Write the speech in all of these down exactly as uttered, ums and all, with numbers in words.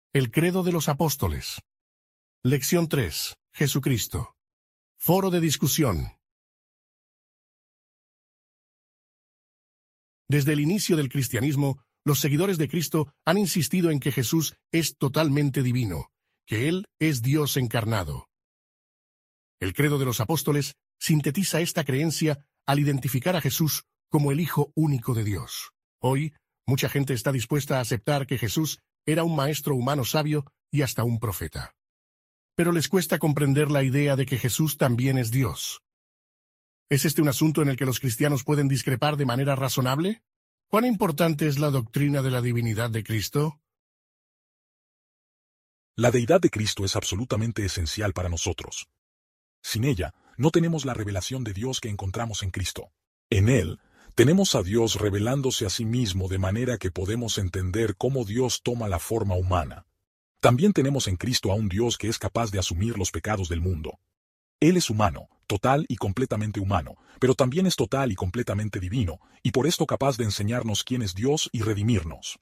El credo de los apóstoles. Lección tres. Jesucristo. Foro de discusión. Desde el inicio del cristianismo, los seguidores de Cristo han insistido en que Jesús es totalmente divino, que Él es Dios encarnado. El credo de los apóstoles sintetiza esta creencia al identificar a Jesús como el Hijo único de Dios. Hoy, mucha gente está dispuesta a aceptar que Jesús era un maestro humano sabio y hasta un profeta. Pero les cuesta comprender la idea de que Jesús también es Dios. ¿Es este un asunto en el que los cristianos pueden discrepar de manera razonable? ¿Cuán importante es la doctrina de la divinidad de Cristo? La deidad de Cristo es absolutamente esencial para nosotros. Sin ella, no tenemos la revelación de Dios que encontramos en Cristo. En Él, tenemos a Dios revelándose a sí mismo de manera que podemos entender cómo Dios toma la forma humana. También tenemos en Cristo a un Dios que es capaz de asumir los pecados del mundo. Él es humano, total y completamente humano, pero también es total y completamente divino, y por esto capaz de enseñarnos quién es Dios y redimirnos.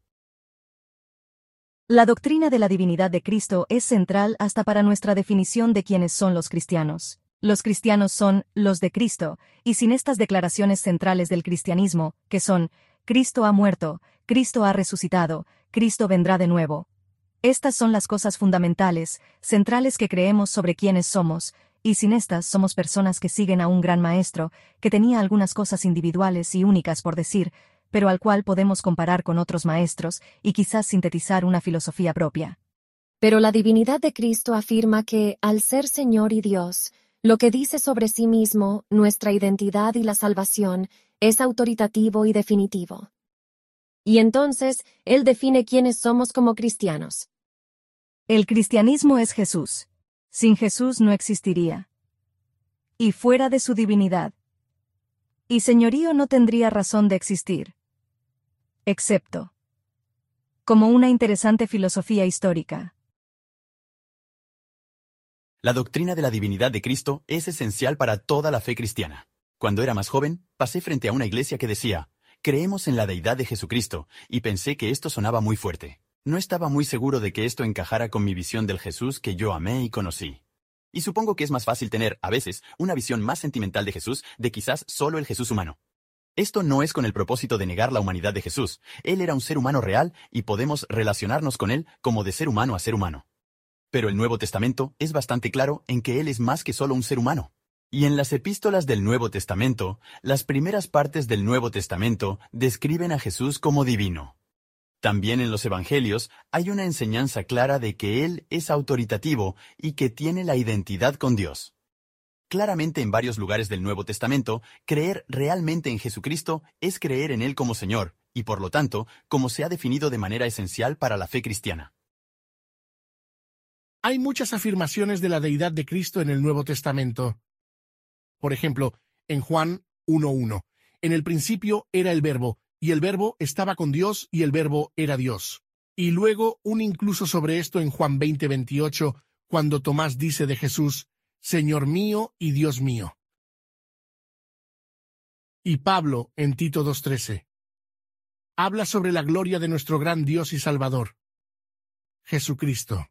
La doctrina de la divinidad de Cristo es central hasta para nuestra definición de quiénes son los cristianos. Los cristianos son los de Cristo, y sin estas declaraciones centrales del cristianismo, que son, Cristo ha muerto, Cristo ha resucitado, Cristo vendrá de nuevo. Estas son las cosas fundamentales, centrales que creemos sobre quiénes somos, y sin estas somos personas que siguen a un gran maestro, que tenía algunas cosas individuales y únicas por decir, pero al cual podemos comparar con otros maestros y quizás sintetizar una filosofía propia. Pero la divinidad de Cristo afirma que, al ser Señor y Dios, lo que dice sobre sí mismo, nuestra identidad y la salvación, es autoritativo y definitivo. Y entonces, Él define quiénes somos como cristianos. El cristianismo es Jesús. Sin Jesús no existiría. Y fuera de su divinidad y señorío no tendría razón de existir. Excepto como una interesante filosofía histórica. La doctrina de la divinidad de Cristo es esencial para toda la fe cristiana. Cuando era más joven, pasé frente a una iglesia que decía, creemos en la deidad de Jesucristo, y pensé que esto sonaba muy fuerte. No estaba muy seguro de que esto encajara con mi visión del Jesús que yo amé y conocí. Y supongo que es más fácil tener, a veces, una visión más sentimental de Jesús de quizás solo el Jesús humano. Esto no es con el propósito de negar la humanidad de Jesús. Él era un ser humano real y podemos relacionarnos con él como de ser humano a ser humano. Pero el Nuevo Testamento es bastante claro en que él es más que solo un ser humano. Y en las epístolas del Nuevo Testamento, las primeras partes del Nuevo Testamento describen a Jesús como divino. También en los Evangelios hay una enseñanza clara de que Él es autoritativo y que tiene la identidad con Dios. Claramente en varios lugares del Nuevo Testamento, creer realmente en Jesucristo es creer en Él como Señor, y por lo tanto, como se ha definido de manera esencial para la fe cristiana. Hay muchas afirmaciones de la deidad de Cristo en el Nuevo Testamento. Por ejemplo, en Juan uno uno, en el principio era el Verbo, y el Verbo estaba con Dios y el Verbo era Dios. Y luego un incluso sobre esto en Juan veinte veintiocho, cuando Tomás dice de Jesús, Señor mío y Dios mío. Y Pablo, en Tito dos trece, habla sobre la gloria de nuestro gran Dios y Salvador, Jesucristo.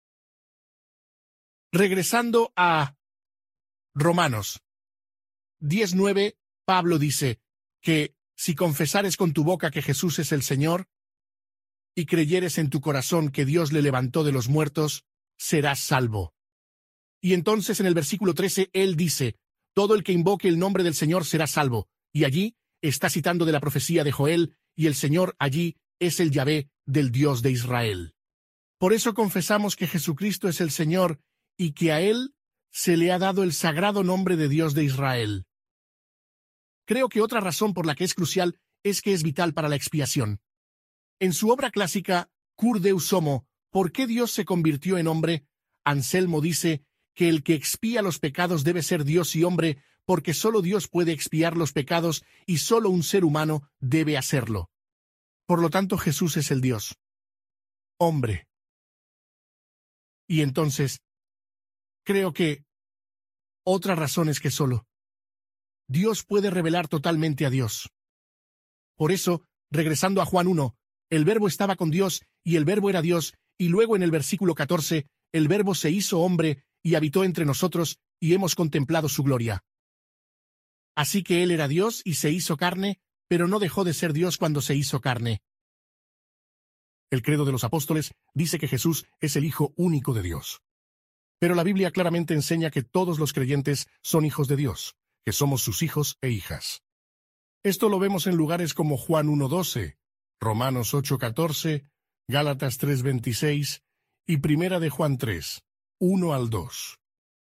Regresando a Romanos diez nueve, Pablo dice que si confesares con tu boca que Jesús es el Señor, y creyeres en tu corazón que Dios le levantó de los muertos, serás salvo. Y entonces en el versículo trece él dice, todo el que invoque el nombre del Señor será salvo, y allí está citando de la profecía de Joel, y el Señor allí es el Yahvé del Dios de Israel. Por eso confesamos que Jesucristo es el Señor, y que a Él se le ha dado el sagrado nombre de Dios de Israel. Creo que otra razón por la que es crucial es que es vital para la expiación. En su obra clásica, Cur Deus Homo, ¿por qué Dios se convirtió en hombre?, Anselmo dice que el que expía los pecados debe ser Dios y hombre, porque solo Dios puede expiar los pecados y solo un ser humano debe hacerlo. Por lo tanto, Jesús es el Dios, hombre. Y entonces, creo que otra razón es que solo Dios puede revelar totalmente a Dios. Por eso, regresando a Juan uno, el Verbo estaba con Dios, y el Verbo era Dios, Y luego en el versículo catorce, el Verbo se hizo hombre y habitó entre nosotros, y hemos contemplado su gloria. Así que él era Dios y se hizo carne, pero no dejó de ser Dios cuando se hizo carne. El credo de los apóstoles dice que Jesús es el Hijo único de Dios. Pero la Biblia claramente enseña que todos los creyentes son hijos de Dios, que somos sus hijos e hijas. Esto lo vemos en lugares como Juan uno doce, Romanos ocho catorce, Gálatas tres veintiséis y Primera de Juan tres, uno al dos.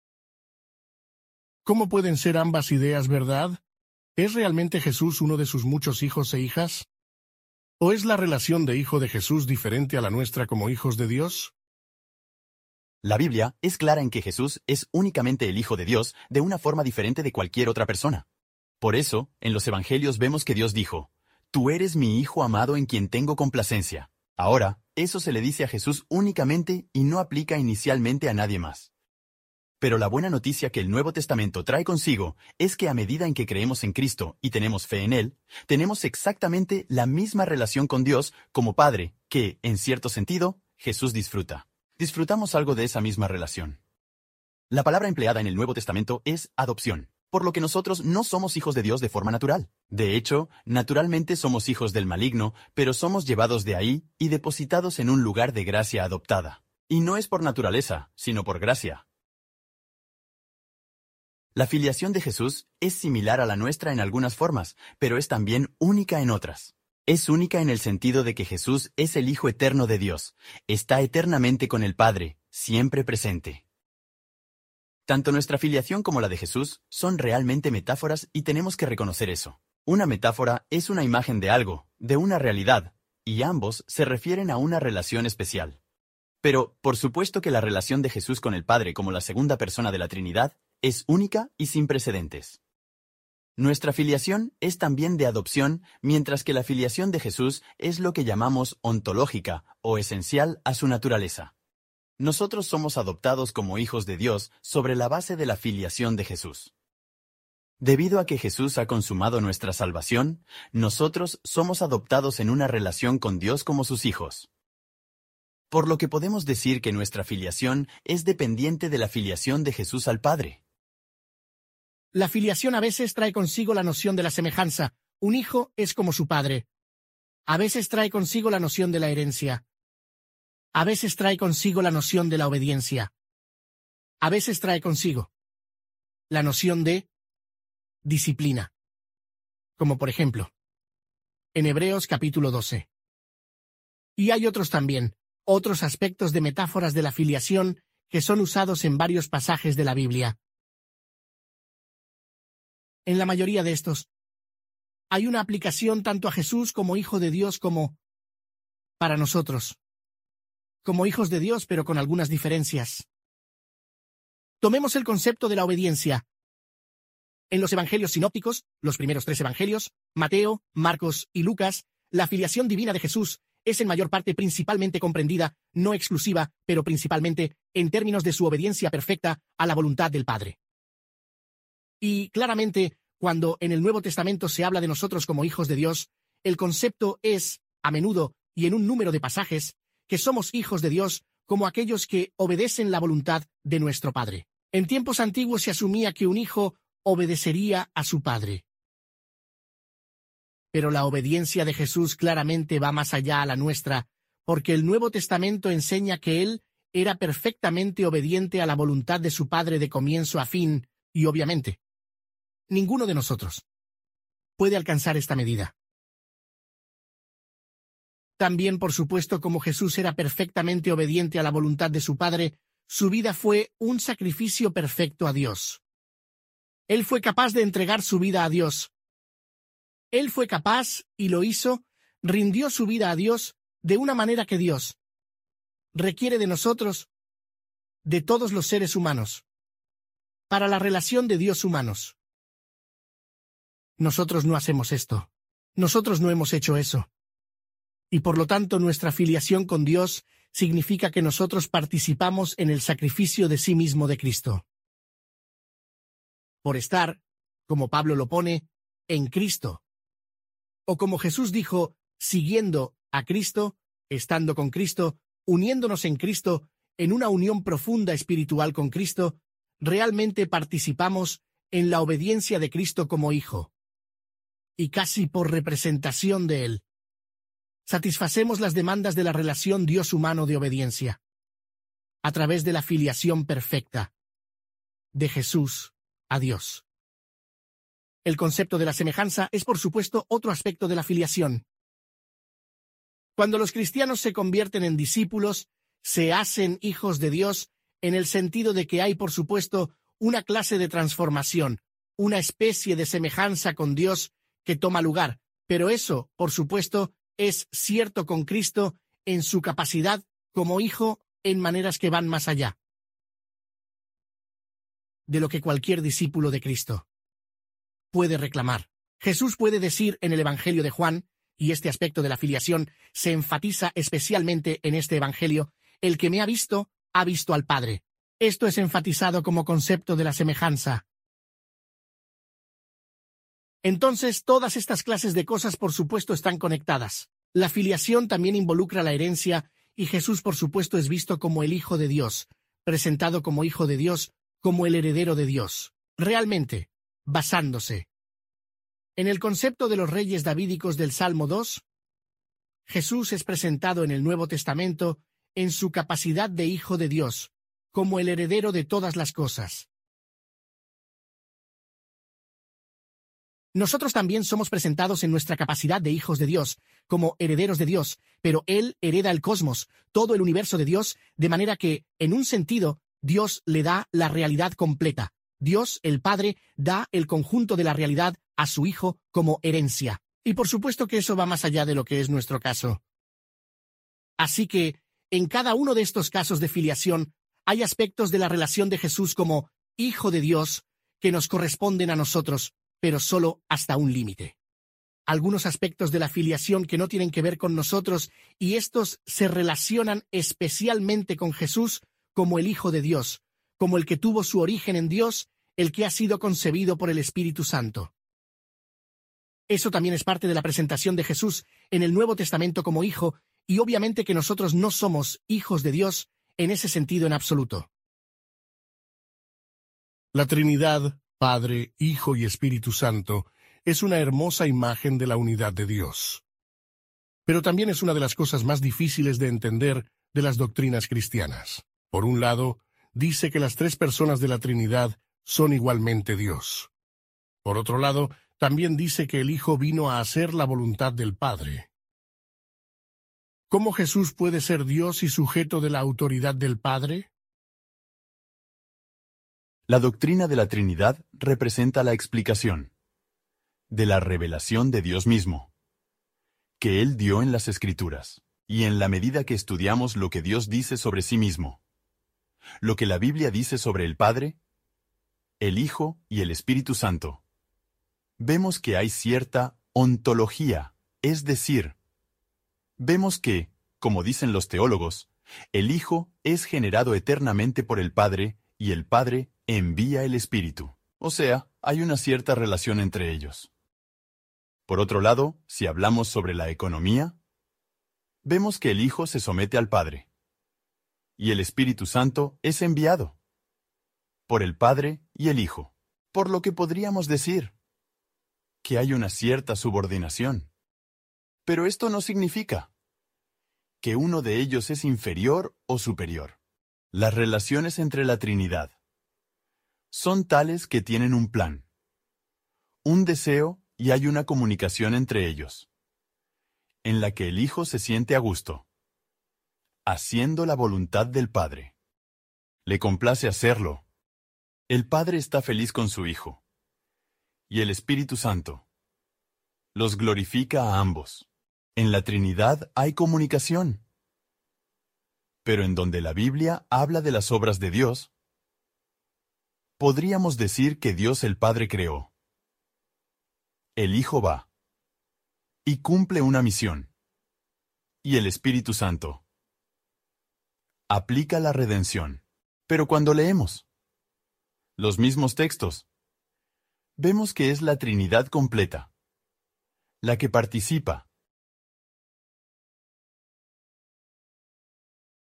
¿Cómo pueden ser ambas ideas verdad? ¿Es realmente Jesús uno de sus muchos hijos e hijas? ¿O es la relación de hijo de Jesús diferente a la nuestra como hijos de Dios? La Biblia es clara en que Jesús es únicamente el Hijo de Dios de una forma diferente de cualquier otra persona. Por eso, en los Evangelios vemos que Dios dijo, «Tú eres mi Hijo amado en quien tengo complacencia». Ahora, eso se le dice a Jesús únicamente y no aplica inicialmente a nadie más. Pero la buena noticia que el Nuevo Testamento trae consigo es que a medida en que creemos en Cristo y tenemos fe en Él, tenemos exactamente la misma relación con Dios como Padre que, en cierto sentido, Jesús disfruta. Disfrutamos algo de esa misma relación. La palabra empleada en el Nuevo Testamento es adopción, por lo que nosotros no somos hijos de Dios de forma natural. De hecho, naturalmente somos hijos del maligno, pero somos llevados de ahí y depositados en un lugar de gracia adoptada. Y no es por naturaleza, sino por gracia. La filiación de Jesús es similar a la nuestra en algunas formas, pero es también única en otras. Es única en el sentido de que Jesús es el Hijo eterno de Dios, está eternamente con el Padre, siempre presente. Tanto nuestra filiación como la de Jesús son realmente metáforas y tenemos que reconocer eso. Una metáfora es una imagen de algo, de una realidad, y ambos se refieren a una relación especial. Pero, por supuesto que la relación de Jesús con el Padre como la segunda persona de la Trinidad es única y sin precedentes. Nuestra filiación es también de adopción, mientras que la filiación de Jesús es lo que llamamos ontológica o esencial a su naturaleza. Nosotros somos adoptados como hijos de Dios sobre la base de la filiación de Jesús. Debido a que Jesús ha consumado nuestra salvación, nosotros somos adoptados en una relación con Dios como sus hijos. Por lo que podemos decir que nuestra filiación es dependiente de la filiación de Jesús al Padre. La filiación a veces trae consigo la noción de la semejanza. Un hijo es como su padre. A veces trae consigo la noción de la herencia. A veces trae consigo la noción de la obediencia. A veces trae consigo la noción de disciplina. Como por ejemplo, en Hebreos capítulo doce. Y hay otros también, otros aspectos de metáforas de la filiación que son usados en varios pasajes de la Biblia. En la mayoría de estos, hay una aplicación tanto a Jesús como Hijo de Dios como para nosotros. Como hijos de Dios, pero con algunas diferencias. Tomemos el concepto de la obediencia. En los evangelios sinópticos, los primeros tres evangelios, Mateo, Marcos y Lucas, la filiación divina de Jesús es en mayor parte principalmente comprendida, no exclusiva, pero principalmente, en términos de su obediencia perfecta a la voluntad del Padre. Y, claramente, cuando en el Nuevo Testamento se habla de nosotros como hijos de Dios, el concepto es, a menudo y en un número de pasajes, que somos hijos de Dios como aquellos que obedecen la voluntad de nuestro Padre. En tiempos antiguos se asumía que un hijo obedecería a su padre. Pero la obediencia de Jesús claramente va más allá a la nuestra, porque el Nuevo Testamento enseña que Él era perfectamente obediente a la voluntad de su Padre de comienzo a fin, y obviamente, ninguno de nosotros puede alcanzar esta medida. También, por supuesto, como Jesús era perfectamente obediente a la voluntad de su Padre, su vida fue un sacrificio perfecto a Dios. Él fue capaz de entregar su vida a Dios. Él fue capaz, y lo hizo, rindió su vida a Dios de una manera que Dios requiere de nosotros, de todos los seres humanos, para la relación de Dios humanos. Nosotros no hacemos esto. Nosotros no hemos hecho eso. Y por lo tanto nuestra filiación con Dios significa que nosotros participamos en el sacrificio de sí mismo de Cristo. Por estar, como Pablo lo pone, en Cristo. O como Jesús dijo, siguiendo a Cristo, estando con Cristo, uniéndonos en Cristo, en una unión profunda espiritual con Cristo, realmente participamos en la obediencia de Cristo como Hijo. Y casi por representación de Él, satisfacemos las demandas de la relación Dios humano de obediencia, a través de la filiación perfecta de Jesús a Dios. El concepto de la semejanza es, por supuesto, otro aspecto de la filiación. Cuando los cristianos se convierten en discípulos, se hacen hijos de Dios en el sentido de que hay, por supuesto, una clase de transformación, una especie de semejanza con Dios que toma lugar, pero eso, por supuesto, es cierto con Cristo en su capacidad como Hijo en maneras que van más allá de lo que cualquier discípulo de Cristo puede reclamar. Jesús puede decir en el Evangelio de Juan, y este aspecto de la filiación se enfatiza especialmente en este Evangelio: el que me ha visto, ha visto al Padre. Esto es enfatizado como concepto de la semejanza. Entonces, todas estas clases de cosas, por supuesto, están conectadas. La filiación también involucra la herencia, y Jesús, por supuesto, es visto como el Hijo de Dios, presentado como Hijo de Dios, como el heredero de Dios. Realmente, basándose en el concepto de los reyes davídicos del Salmo dos, Jesús es presentado en el Nuevo Testamento en su capacidad de Hijo de Dios, como el heredero de todas las cosas. Nosotros también somos presentados en nuestra capacidad de hijos de Dios, como herederos de Dios, pero Él hereda el cosmos, todo el universo de Dios, de manera que, en un sentido, Dios le da la realidad completa. Dios, el Padre, da el conjunto de la realidad a su Hijo como herencia. Y por supuesto que eso va más allá de lo que es nuestro caso. Así que, en cada uno de estos casos de filiación, hay aspectos de la relación de Jesús como Hijo de Dios que nos corresponden a nosotros, pero solo hasta un límite. Algunos aspectos de la filiación que no tienen que ver con nosotros, y estos se relacionan especialmente con Jesús como el Hijo de Dios, como el que tuvo su origen en Dios, el que ha sido concebido por el Espíritu Santo. Eso también es parte de la presentación de Jesús en el Nuevo Testamento como Hijo, y obviamente que nosotros no somos hijos de Dios en ese sentido en absoluto. La Trinidad, Padre, Hijo y Espíritu Santo, es una hermosa imagen de la unidad de Dios. Pero también es una de las cosas más difíciles de entender de las doctrinas cristianas. Por un lado, dice que las tres personas de la Trinidad son igualmente Dios. Por otro lado, también dice que el Hijo vino a hacer la voluntad del Padre. ¿Cómo Jesús puede ser Dios y sujeto de la autoridad del Padre? La doctrina de la Trinidad representa la explicación de la revelación de Dios mismo, que Él dio en las Escrituras, y en la medida que estudiamos lo que Dios dice sobre sí mismo, lo que la Biblia dice sobre el Padre, el Hijo y el Espíritu Santo, vemos que hay cierta ontología, es decir, vemos que, como dicen los teólogos, el Hijo es generado eternamente por el Padre y el Padre envía el Espíritu. O sea, hay una cierta relación entre ellos. Por otro lado, si hablamos sobre la economía, vemos que el Hijo se somete al Padre y el Espíritu Santo es enviado por el Padre y el Hijo, por lo que podríamos decir que hay una cierta subordinación. Pero esto no significa que uno de ellos es inferior o superior. Las relaciones entre la Trinidad son tales que tienen un plan, un deseo y hay una comunicación entre ellos, en la que el Hijo se siente a gusto, haciendo la voluntad del Padre. Le complace hacerlo. El Padre está feliz con su Hijo, y el Espíritu Santo los glorifica a ambos. En la Trinidad hay comunicación. Pero en donde la Biblia habla de las obras de Dios, podríamos decir que Dios el Padre creó. El Hijo va y cumple una misión. Y el Espíritu Santo aplica la redención. Pero cuando leemos los mismos textos, vemos que es la Trinidad completa la que participa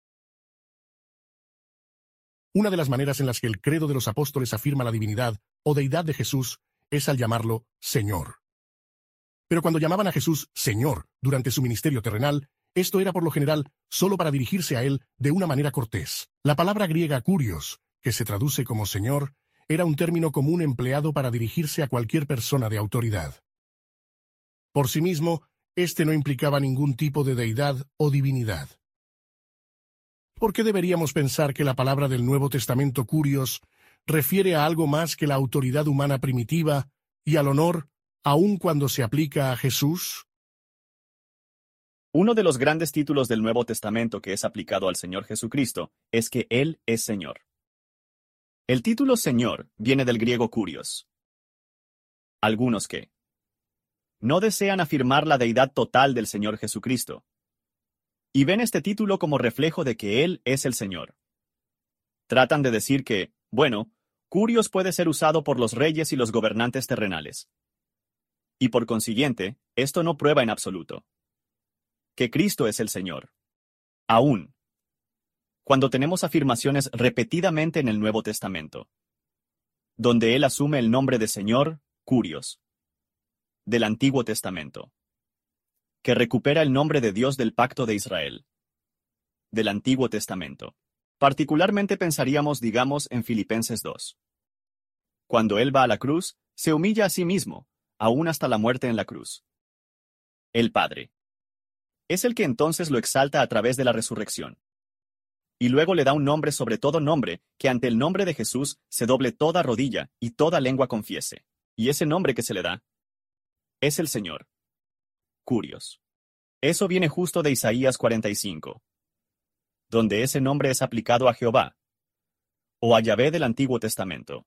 Una de las maneras en las que el credo de los apóstoles afirma la divinidad o deidad de Jesús es al llamarlo Señor. Pero cuando llamaban a Jesús Señor durante su ministerio terrenal, esto era por lo general solo para dirigirse a él de una manera cortés. La palabra griega kurios, que se traduce como Señor, era un término común empleado para dirigirse a cualquier persona de autoridad. Por sí mismo, este no implicaba ningún tipo de deidad o divinidad. ¿Por qué deberíamos pensar que la palabra del Nuevo Testamento kurios refiere a algo más que la autoridad humana primitiva y al honor, aun cuando se aplica a Jesús? Uno de los grandes títulos del Nuevo Testamento que es aplicado al Señor Jesucristo es que Él es Señor. El título Señor viene del griego kurios. Algunos que no desean afirmar la deidad total del Señor Jesucristo, y ven este título como reflejo de que Él es el Señor. Tratan de decir que, bueno, kurios puede ser usado por los reyes y los gobernantes terrenales. Y por consiguiente, esto no prueba en absoluto que Cristo es el Señor. Aún cuando tenemos afirmaciones repetidamente en el Nuevo Testamento, donde Él asume el nombre de Señor, kurios, del Antiguo Testamento, que recupera el nombre de Dios del Pacto de Israel, del Antiguo Testamento. Particularmente pensaríamos, digamos, en Filipenses dos. Cuando Él va a la cruz, se humilla a sí mismo, aún hasta la muerte en la cruz. El Padre es el que entonces lo exalta a través de la resurrección. Y luego le da un nombre sobre todo nombre, que ante el nombre de Jesús se doble toda rodilla y toda lengua confiese. Y ese nombre que se le da es el Señor. Kurios. Eso viene justo de Isaías cuarenta y cinco, donde ese nombre es aplicado a Jehová, o a Yahvé del Antiguo Testamento.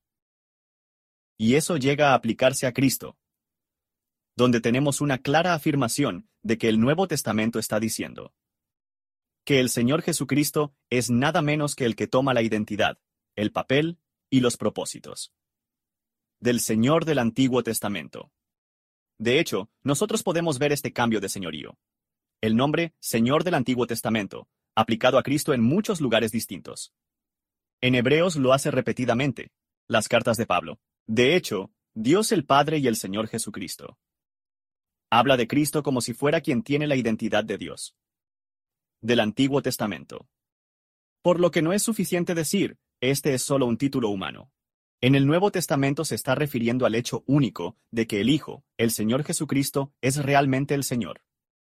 Y eso llega a aplicarse a Cristo, donde tenemos una clara afirmación de que el Nuevo Testamento está diciendo que el Señor Jesucristo es nada menos que el que toma la identidad, el papel y los propósitos del Señor del Antiguo Testamento. De hecho, nosotros podemos ver este cambio de señorío. El nombre Señor del Antiguo Testamento, aplicado a Cristo en muchos lugares distintos. En Hebreos lo hace repetidamente, las cartas de Pablo. De hecho, Dios el Padre y el Señor Jesucristo. Habla de Cristo como si fuera quien tiene la identidad de Dios, del Antiguo Testamento. Por lo que no es suficiente decir, este es solo un título humano. En el Nuevo Testamento se está refiriendo al hecho único de que el Hijo, el Señor Jesucristo, es realmente el Señor.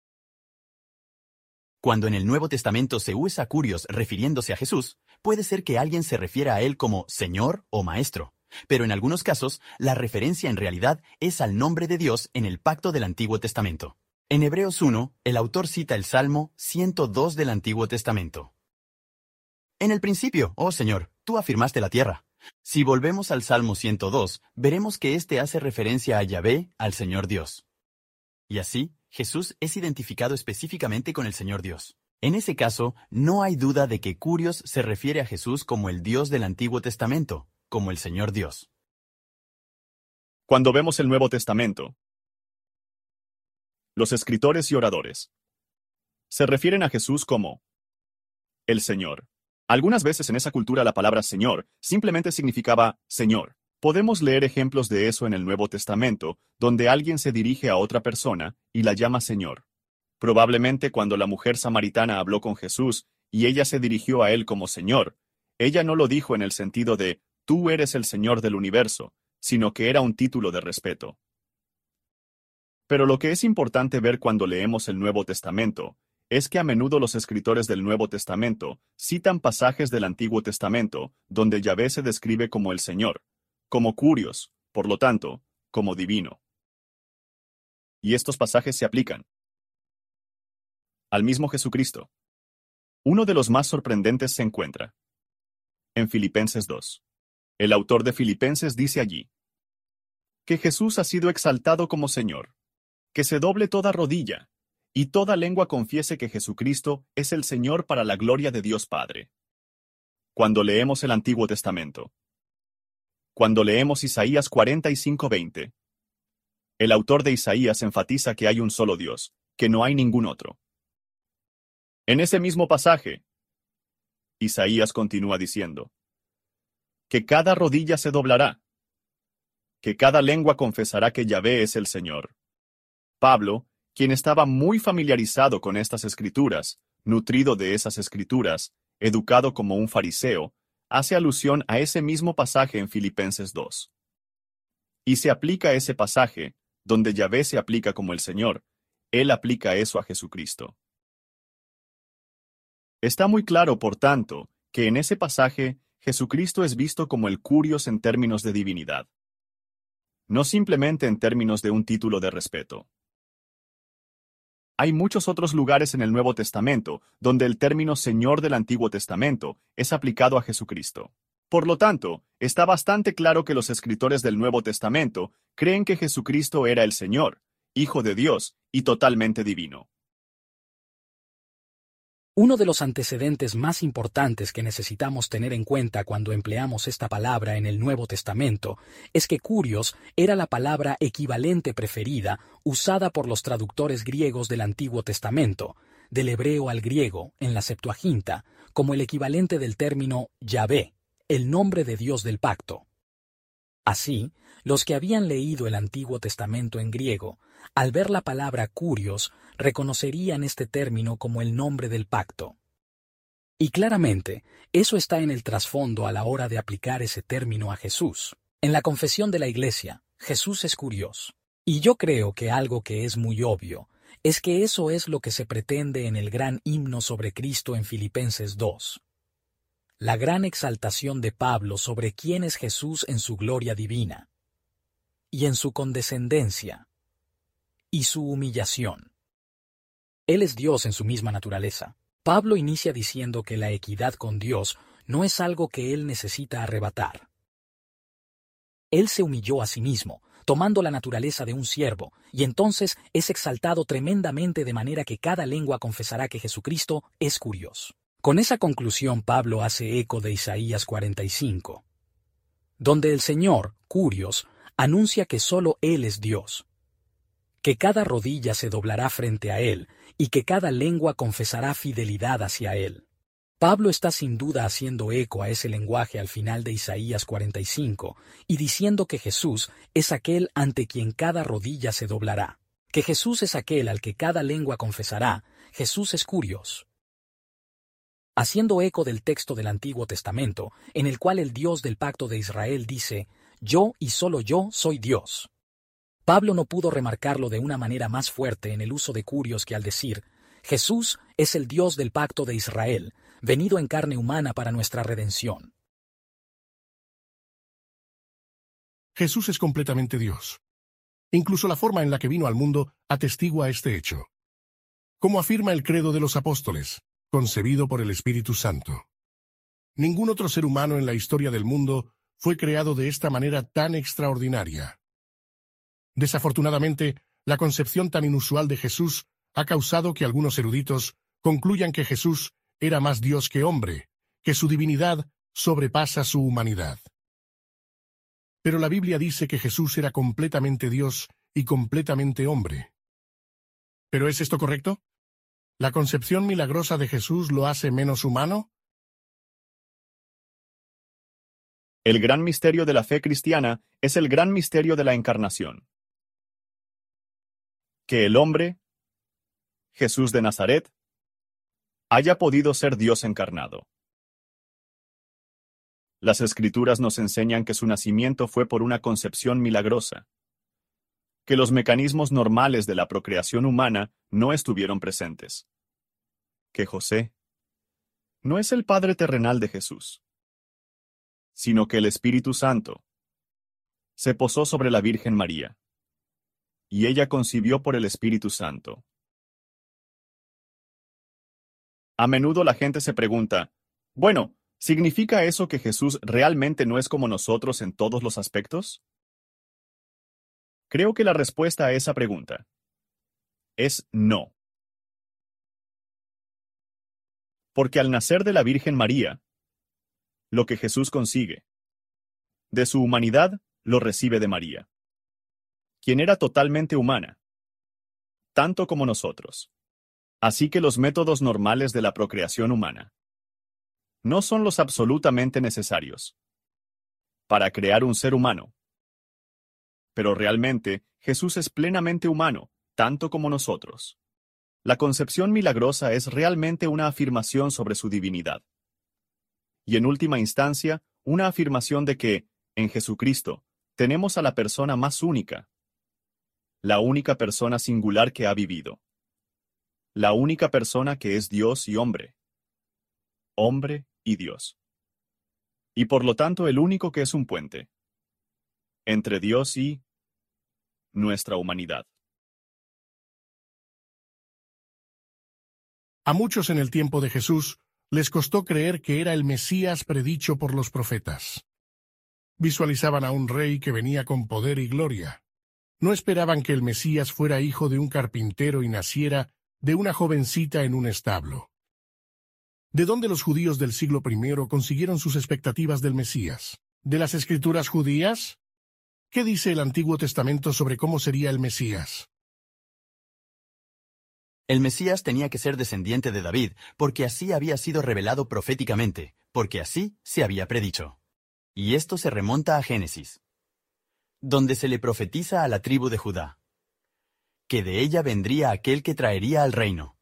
Cuando en el Nuevo Testamento se usa kurios refiriéndose a Jesús, puede ser que alguien se refiera a Él como Señor o Maestro. Pero en algunos casos, la referencia en realidad es al nombre de Dios en el pacto del Antiguo Testamento. En Hebreos uno, el autor cita el Salmo ciento dos del Antiguo Testamento. En el principio, oh Señor, tú afirmaste la tierra. Si volvemos al Salmo ciento dos, veremos que este hace referencia a Yahvé, al Señor Dios. Y así, Jesús es identificado específicamente con el Señor Dios. En ese caso, no hay duda de que kurios se refiere a Jesús como el Dios del Antiguo Testamento, como el Señor Dios. Cuando vemos el Nuevo Testamento, los escritores y oradores se refieren a Jesús como el Señor. Algunas veces en esa cultura la palabra Señor simplemente significaba Señor. Podemos leer ejemplos de eso en el Nuevo Testamento, donde alguien se dirige a otra persona y la llama Señor. Probablemente cuando la mujer samaritana habló con Jesús y ella se dirigió a él como Señor, ella no lo dijo en el sentido de tú eres el Señor del universo, sino que era un título de respeto. Pero lo que es importante ver cuando leemos el Nuevo Testamento es que a menudo los escritores del Nuevo Testamento citan pasajes del Antiguo Testamento donde Yahvé se describe como el Señor, como kurios, por lo tanto, como divino. Y estos pasajes se aplican al mismo Jesucristo. Uno de los más sorprendentes se encuentra en Filipenses dos. El autor de Filipenses dice allí que Jesús ha sido exaltado como Señor, que se doble toda rodilla, y toda lengua confiese que Jesucristo es el Señor para la gloria de Dios Padre. Cuando leemos el Antiguo Testamento, cuando leemos Isaías cuarenta y cinco veinte, el autor de Isaías enfatiza que hay un solo Dios, que no hay ningún otro. En ese mismo pasaje, Isaías continúa diciendo que cada rodilla se doblará, que cada lengua confesará que Yahvé es el Señor. Pablo, quien estaba muy familiarizado con estas escrituras, nutrido de esas escrituras, educado como un fariseo, hace alusión a ese mismo pasaje en Filipenses dos. Y se aplica ese pasaje, donde Yahvé se aplica como el Señor, él aplica eso a Jesucristo. Está muy claro, por tanto, que en ese pasaje Jesucristo es visto como el Curios en términos de divinidad, no simplemente en términos de un título de respeto. Hay muchos otros lugares en el Nuevo Testamento donde el término Señor del Antiguo Testamento es aplicado a Jesucristo. Por lo tanto, está bastante claro que los escritores del Nuevo Testamento creen que Jesucristo era el Señor, Hijo de Dios y totalmente divino. Uno de los antecedentes más importantes que necesitamos tener en cuenta cuando empleamos esta palabra en el Nuevo Testamento es que Curios era la palabra equivalente preferida usada por los traductores griegos del Antiguo Testamento, del hebreo al griego, en la Septuaginta, como el equivalente del término Yahvé, el nombre de Dios del pacto. Así, los que habían leído el Antiguo Testamento en griego, al ver la palabra Curios, reconocerían este término como el nombre del pacto. Y claramente, eso está en el trasfondo a la hora de aplicar ese término a Jesús. En la confesión de la Iglesia, Jesús es Curios. Y yo creo que algo que es muy obvio es que eso es lo que se pretende en el gran himno sobre Cristo en Filipenses dos. La gran exaltación de Pablo sobre quién es Jesús en su gloria divina, y en su condescendencia, y su humillación. Él es Dios en su misma naturaleza. Pablo inicia diciendo que la equidad con Dios no es algo que él necesita arrebatar. Él se humilló a sí mismo, tomando la naturaleza de un siervo, y entonces es exaltado tremendamente de manera que cada lengua confesará que Jesucristo es Curios. Con esa conclusión Pablo hace eco de Isaías cuarenta y cinco, donde el Señor, Curios, anuncia que solo Él es Dios, que cada rodilla se doblará frente a Él y que cada lengua confesará fidelidad hacia Él. Pablo está sin duda haciendo eco a ese lenguaje al final de Isaías cuarenta y cinco y diciendo que Jesús es aquel ante quien cada rodilla se doblará, que Jesús es aquel al que cada lengua confesará. Jesús es Curios. Haciendo eco del texto del Antiguo Testamento, en el cual el Dios del pacto de Israel dice, «Yo y solo yo soy Dios». Pablo no pudo remarcarlo de una manera más fuerte en el uso de Curios que al decir, «Jesús es el Dios del pacto de Israel, venido en carne humana para nuestra redención». Jesús es completamente Dios. Incluso la forma en la que vino al mundo atestigua este hecho. Como afirma el credo de los apóstoles, concebido por el Espíritu Santo. Ningún otro ser humano en la historia del mundo fue creado de esta manera tan extraordinaria. Desafortunadamente, la concepción tan inusual de Jesús ha causado que algunos eruditos concluyan que Jesús era más Dios que hombre, que su divinidad sobrepasa su humanidad. Pero la Biblia dice que Jesús era completamente Dios y completamente hombre. ¿Pero es esto correcto? ¿La concepción milagrosa de Jesús lo hace menos humano? El gran misterio de la fe cristiana es el gran misterio de la encarnación. Que el hombre, Jesús de Nazaret, haya podido ser Dios encarnado. Las Escrituras nos enseñan que su nacimiento fue por una concepción milagrosa, que los mecanismos normales de la procreación humana no estuvieron presentes, que José no es el padre terrenal de Jesús, sino que el Espíritu Santo se posó sobre la Virgen María, y ella concibió por el Espíritu Santo. A menudo la gente se pregunta, bueno, ¿significa eso que Jesús realmente no es como nosotros en todos los aspectos? Creo que la respuesta a esa pregunta es no. Porque al nacer de la Virgen María, lo que Jesús consigue de su humanidad lo recibe de María, quien era totalmente humana, tanto como nosotros. Así que los métodos normales de la procreación humana no son los absolutamente necesarios. para crear un ser humano. Pero realmente, Jesús es plenamente humano, tanto como nosotros. La concepción milagrosa es realmente una afirmación sobre su divinidad. Y en última instancia, una afirmación de que, en Jesucristo, tenemos a la persona más única, la única persona singular que ha vivido, la única persona que es Dios y hombre, hombre y Dios. Y por lo tanto el único que es un puente entre Dios y nuestra humanidad. A muchos en el tiempo de Jesús les costó creer que era el Mesías predicho por los profetas. Visualizaban a un rey que venía con poder y gloria. No esperaban que el Mesías fuera hijo de un carpintero y naciera de una jovencita en un establo. ¿De dónde los judíos del siglo primero consiguieron sus expectativas del Mesías? ¿De las Escrituras judías? ¿Qué dice el Antiguo Testamento sobre cómo sería el Mesías? El Mesías tenía que ser descendiente de David, porque así había sido revelado proféticamente, porque así se había predicho. Y esto se remonta a Génesis, donde se le profetiza a la tribu de Judá, que de ella vendría aquel que traería al reino.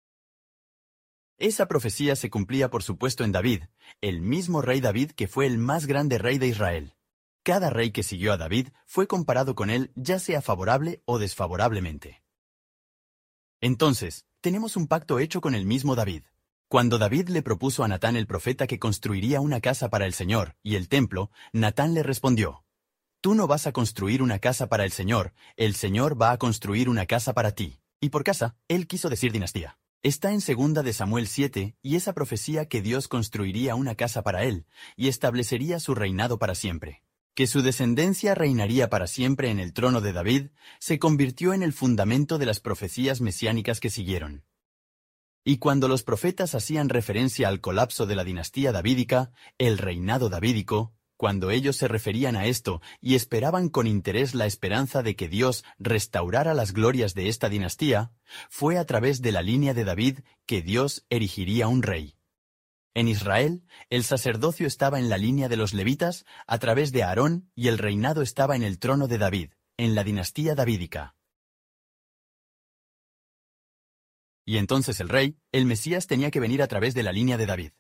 Esa profecía se cumplía por supuesto en David, el mismo rey David que fue el más grande rey de Israel. Cada rey que siguió a David fue comparado con él, ya sea favorable o desfavorablemente. Entonces, tenemos un pacto hecho con el mismo David. Cuando David le propuso a Natán el profeta que construiría una casa para el Señor y el templo, Natán le respondió: «Tú no vas a construir una casa para el Señor, el Señor va a construir una casa para ti». Y por casa, él quiso decir dinastía. Está en segunda de Samuel siete, y esa profecía que Dios construiría una casa para él, y establecería su reinado para siempre. Que su descendencia reinaría para siempre en el trono de David, se convirtió en el fundamento de las profecías mesiánicas que siguieron. Y cuando los profetas hacían referencia al colapso de la dinastía davídica, el reinado davídico, cuando ellos se referían a esto y esperaban con interés la esperanza de que Dios restaurara las glorias de esta dinastía, fue a través de la línea de David que Dios erigiría un rey. En Israel, el sacerdocio estaba en la línea de los levitas a través de Aarón y el reinado estaba en el trono de David, en la dinastía davídica. Y entonces el rey, el Mesías, tenía que venir a través de la línea de David.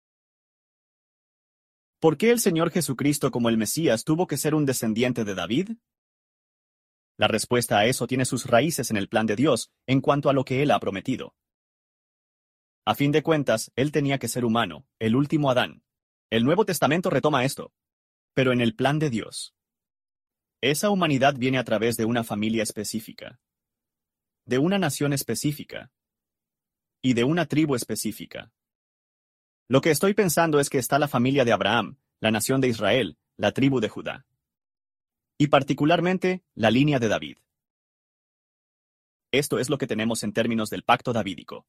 ¿Por qué el Señor Jesucristo como el Mesías tuvo que ser un descendiente de David? La respuesta a eso tiene sus raíces en el plan de Dios en cuanto a lo que Él ha prometido. A fin de cuentas, Él tenía que ser humano, el último Adán. El Nuevo Testamento retoma esto. Pero en el plan de Dios, esa humanidad viene a través de una familia específica, de una nación específica y de una tribu específica. Lo que estoy pensando es que está la familia de Abraham, la nación de Israel, la tribu de Judá. Y particularmente, la línea de David. Esto es lo que tenemos en términos del pacto davídico.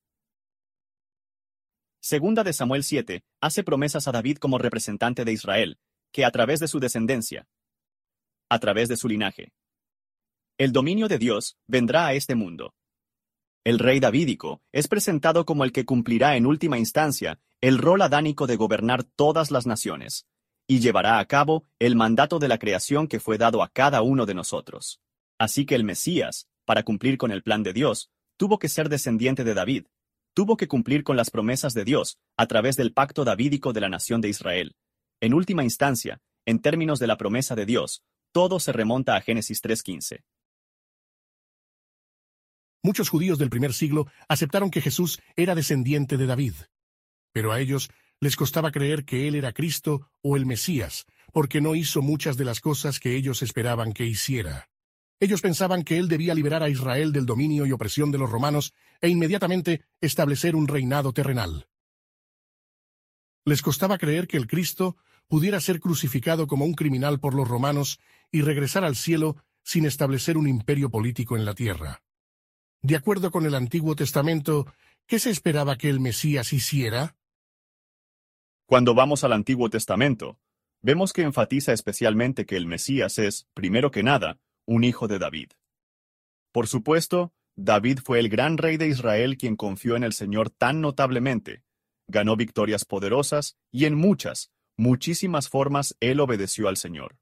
Segunda de Samuel siete hace promesas a David como representante de Israel, que a través de su descendencia, a través de su linaje, el dominio de Dios vendrá a este mundo. El rey davídico es presentado como el que cumplirá en última instancia el rol adánico de gobernar todas las naciones, y llevará a cabo el mandato de la creación que fue dado a cada uno de nosotros. Así que el Mesías, para cumplir con el plan de Dios, tuvo que ser descendiente de David, tuvo que cumplir con las promesas de Dios a través del pacto davídico de la nación de Israel. En última instancia, en términos de la promesa de Dios, todo se remonta a Génesis tres quince. Muchos judíos del primer siglo aceptaron que Jesús era descendiente de David, pero a ellos les costaba creer que él era Cristo o el Mesías, porque no hizo muchas de las cosas que ellos esperaban que hiciera. Ellos pensaban que él debía liberar a Israel del dominio y opresión de los romanos e inmediatamente establecer un reinado terrenal. Les costaba creer que el Cristo pudiera ser crucificado como un criminal por los romanos y regresar al cielo sin establecer un imperio político en la tierra. De acuerdo con el Antiguo Testamento, ¿qué se esperaba que el Mesías hiciera? Cuando vamos al Antiguo Testamento, vemos que enfatiza especialmente que el Mesías es, primero que nada, un hijo de David. Por supuesto, David fue el gran rey de Israel quien confió en el Señor tan notablemente, ganó victorias poderosas y en muchas, muchísimas formas él obedeció al Señor.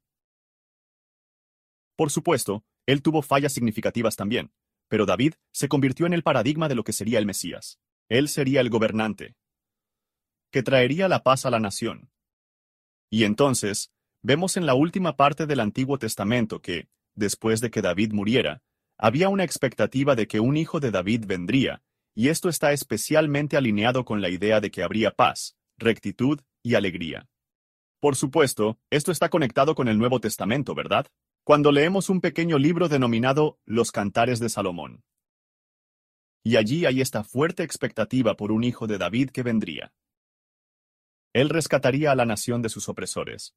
Por supuesto, él tuvo fallas significativas también, pero David se convirtió en el paradigma de lo que sería el Mesías. Él sería el gobernante, que traería la paz a la nación. Y entonces, vemos en la última parte del Antiguo Testamento que, después de que David muriera, había una expectativa de que un hijo de David vendría, y esto está especialmente alineado con la idea de que habría paz, rectitud y alegría. Por supuesto, esto está conectado con el Nuevo Testamento, ¿verdad? Cuando leemos un pequeño libro denominado Los Cantares de Salomón. Y allí hay esta fuerte expectativa por un hijo de David que vendría. Él rescataría a la nación de sus opresores.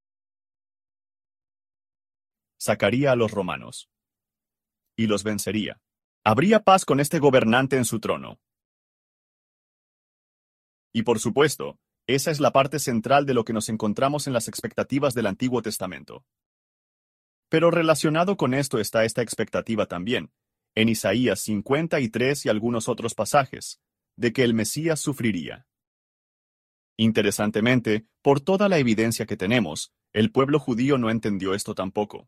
Sacaría a los romanos. Y los vencería. Habría paz con este gobernante en su trono. Y por supuesto, esa es la parte central de lo que nos encontramos en las expectativas del Antiguo Testamento. Pero relacionado con esto está esta expectativa también, en Isaías cincuenta y tres y algunos otros pasajes, de que el Mesías sufriría. Interesantemente, por toda la evidencia que tenemos, el pueblo judío no entendió esto tampoco.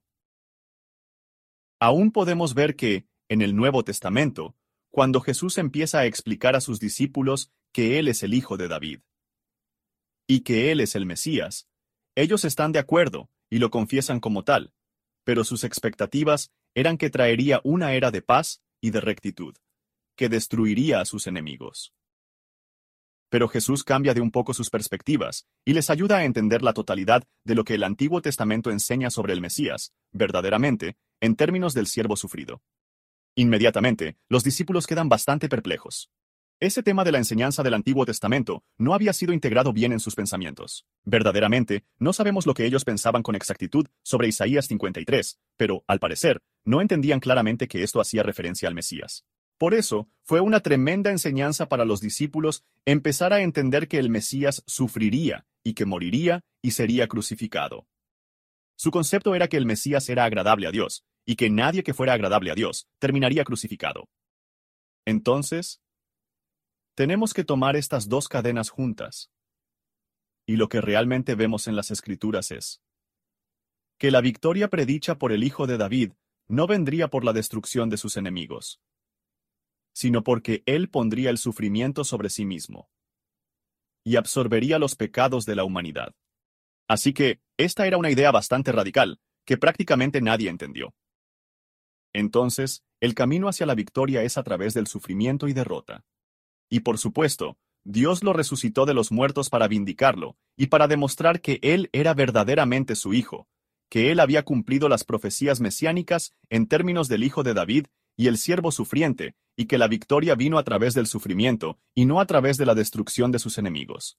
Aún podemos ver que, en el Nuevo Testamento, cuando Jesús empieza a explicar a sus discípulos que Él es el Hijo de David, y que Él es el Mesías, ellos están de acuerdo y lo confiesan como tal, pero sus expectativas eran que traería una era de paz y de rectitud, que destruiría a sus enemigos. Pero Jesús cambia de un poco sus perspectivas y les ayuda a entender la totalidad de lo que el Antiguo Testamento enseña sobre el Mesías, verdaderamente, en términos del siervo sufrido. Inmediatamente, los discípulos quedan bastante perplejos. Ese tema de la enseñanza del Antiguo Testamento no había sido integrado bien en sus pensamientos. Verdaderamente, no sabemos lo que ellos pensaban con exactitud sobre Isaías cincuenta y tres, pero, al parecer, no entendían claramente que esto hacía referencia al Mesías. Por eso, fue una tremenda enseñanza para los discípulos empezar a entender que el Mesías sufriría y que moriría y sería crucificado. Su concepto era que el Mesías era agradable a Dios, y que nadie que fuera agradable a Dios terminaría crucificado. Entonces, tenemos que tomar estas dos cadenas juntas. Y lo que realmente vemos en las Escrituras es que la victoria predicha por el Hijo de David no vendría por la destrucción de sus enemigos, sino porque Él pondría el sufrimiento sobre sí mismo y absorbería los pecados de la humanidad. Así que, esta era una idea bastante radical, que prácticamente nadie entendió. Entonces, el camino hacia la victoria es a través del sufrimiento y derrota. Y por supuesto, Dios lo resucitó de los muertos para vindicarlo, y para demostrar que Él era verdaderamente su Hijo, que Él había cumplido las profecías mesiánicas en términos del Hijo de David y el siervo sufriente, y que la victoria vino a través del sufrimiento y no a través de la destrucción de sus enemigos.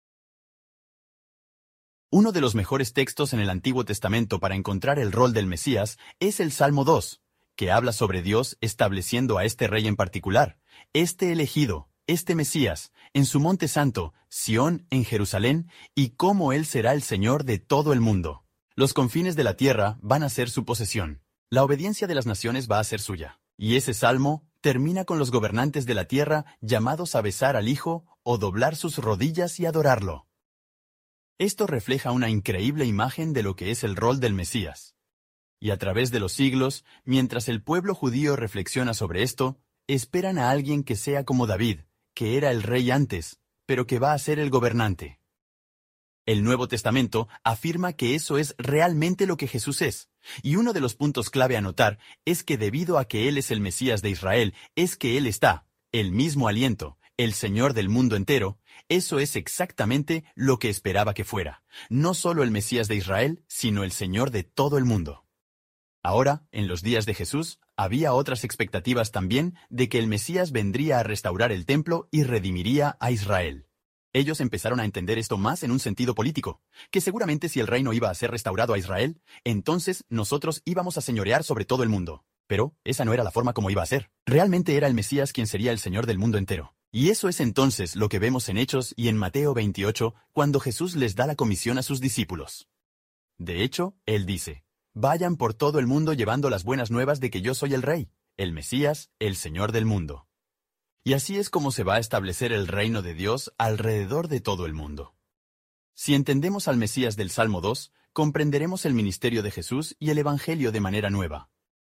Uno de los mejores textos en el Antiguo Testamento para encontrar el rol del Mesías es el Salmo dos, que habla sobre Dios estableciendo a este rey en particular, este elegido, este Mesías, en su monte santo, Sión, en Jerusalén, y cómo Él será el Señor de todo el mundo. Los confines de la tierra van a ser su posesión. La obediencia de las naciones va a ser suya. Y ese salmo termina con los gobernantes de la tierra llamados a besar al Hijo o doblar sus rodillas y adorarlo. Esto refleja una increíble imagen de lo que es el rol del Mesías. Y a través de los siglos, mientras el pueblo judío reflexiona sobre esto, esperan a alguien que sea como David, que era el rey antes, pero que va a ser el gobernante. El Nuevo Testamento afirma que eso es realmente lo que Jesús es, y uno de los puntos clave a notar es que debido a que Él es el Mesías de Israel, es que Él está, el mismo aliento, el Señor del mundo entero. Eso es exactamente lo que esperaba que fuera, no solo el Mesías de Israel, sino el Señor de todo el mundo. Ahora, en los días de Jesús, había otras expectativas también de que el Mesías vendría a restaurar el templo y redimiría a Israel. Ellos empezaron a entender esto más en un sentido político, que seguramente si el reino iba a ser restaurado a Israel, entonces nosotros íbamos a señorear sobre todo el mundo. Pero esa no era la forma como iba a ser. Realmente era el Mesías quien sería el Señor del mundo entero. Y eso es entonces lo que vemos en Hechos y en Mateo veintiocho, cuando Jesús les da la comisión a sus discípulos. De hecho, Él dice: vayan por todo el mundo llevando las buenas nuevas de que yo soy el Rey, el Mesías, el Señor del mundo. Y así es como se va a establecer el reino de Dios alrededor de todo el mundo. Si entendemos al Mesías del Salmo dos, comprenderemos el ministerio de Jesús y el Evangelio de manera nueva.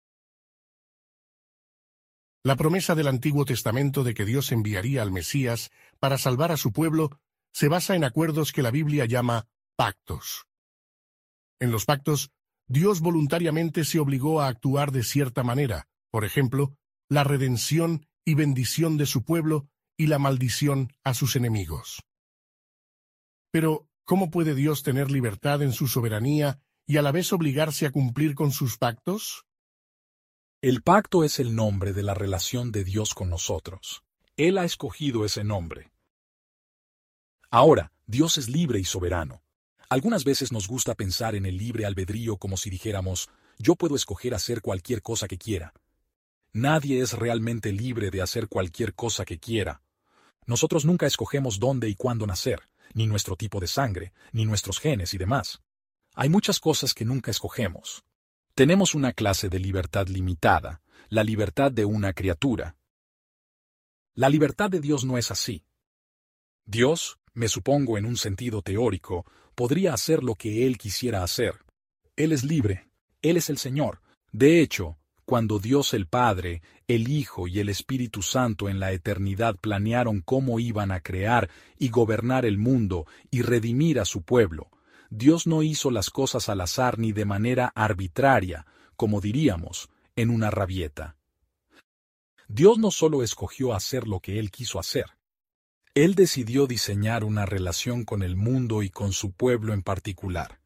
La promesa del Antiguo Testamento de que Dios enviaría al Mesías para salvar a su pueblo se basa en acuerdos que la Biblia llama pactos. En los pactos, Dios voluntariamente se obligó a actuar de cierta manera, por ejemplo, la redención y bendición de su pueblo y la maldición a sus enemigos. Pero, ¿cómo puede Dios tener libertad en su soberanía y a la vez obligarse a cumplir con sus pactos? El pacto es el nombre de la relación de Dios con nosotros. Él ha escogido ese nombre. Ahora, Dios es libre y soberano. Algunas veces nos gusta pensar en el libre albedrío como si dijéramos, yo puedo escoger hacer cualquier cosa que quiera. Nadie es realmente libre de hacer cualquier cosa que quiera. Nosotros nunca escogemos dónde y cuándo nacer, ni nuestro tipo de sangre, ni nuestros genes y demás. Hay muchas cosas que nunca escogemos. Tenemos una clase de libertad limitada, la libertad de una criatura. La libertad de Dios no es así. Dios, me supongo en un sentido teórico, podría hacer lo que Él quisiera hacer. Él es libre, Él es el Señor. De hecho, cuando Dios el Padre, el Hijo y el Espíritu Santo en la eternidad planearon cómo iban a crear y gobernar el mundo y redimir a su pueblo, Dios no hizo las cosas al azar ni de manera arbitraria, como diríamos, en una rabieta. Dios no solo escogió hacer lo que Él quiso hacer. Él decidió diseñar una relación con el mundo y con su pueblo en particular.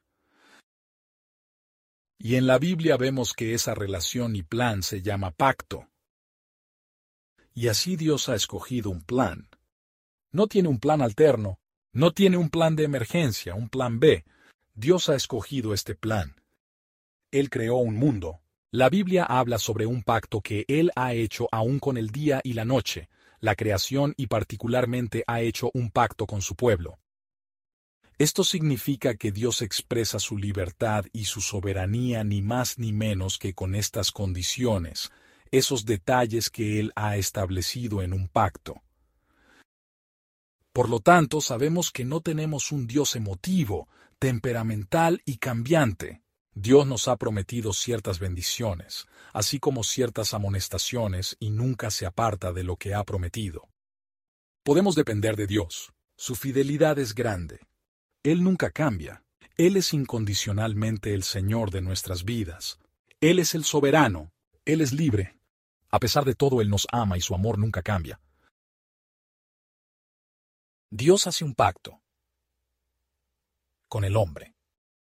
Y en la Biblia vemos que esa relación y plan se llama pacto. Y así Dios ha escogido un plan. No tiene un plan alterno, no tiene un plan de emergencia, un plan B. Dios ha escogido este plan. Él creó un mundo. La Biblia habla sobre un pacto que Él ha hecho aún con el día y la noche, la creación y particularmente ha hecho un pacto con su pueblo. Esto significa que Dios expresa su libertad y su soberanía ni más ni menos que con estas condiciones, esos detalles que Él ha establecido en un pacto. Por lo tanto, sabemos que no tenemos un Dios emotivo, temperamental y cambiante. Dios nos ha prometido ciertas bendiciones, así como ciertas amonestaciones y nunca se aparta de lo que ha prometido. Podemos depender de Dios. Su fidelidad es grande. Él nunca cambia. Él es incondicionalmente el Señor de nuestras vidas. Él es el soberano. Él es libre. A pesar de todo, Él nos ama y su amor nunca cambia. Dios hace un pacto con el hombre.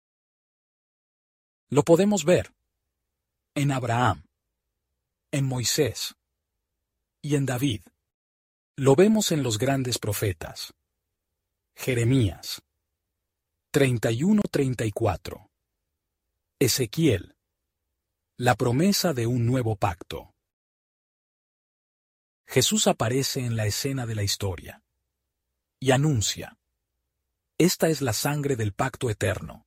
Lo podemos ver en Abraham, en Moisés y en David. Lo vemos en los grandes profetas. Jeremías treinta y uno treinta y cuatro. Ezequiel. La promesa de un nuevo pacto. Jesús aparece en la escena de la historia y anuncia: esta es la sangre del pacto eterno.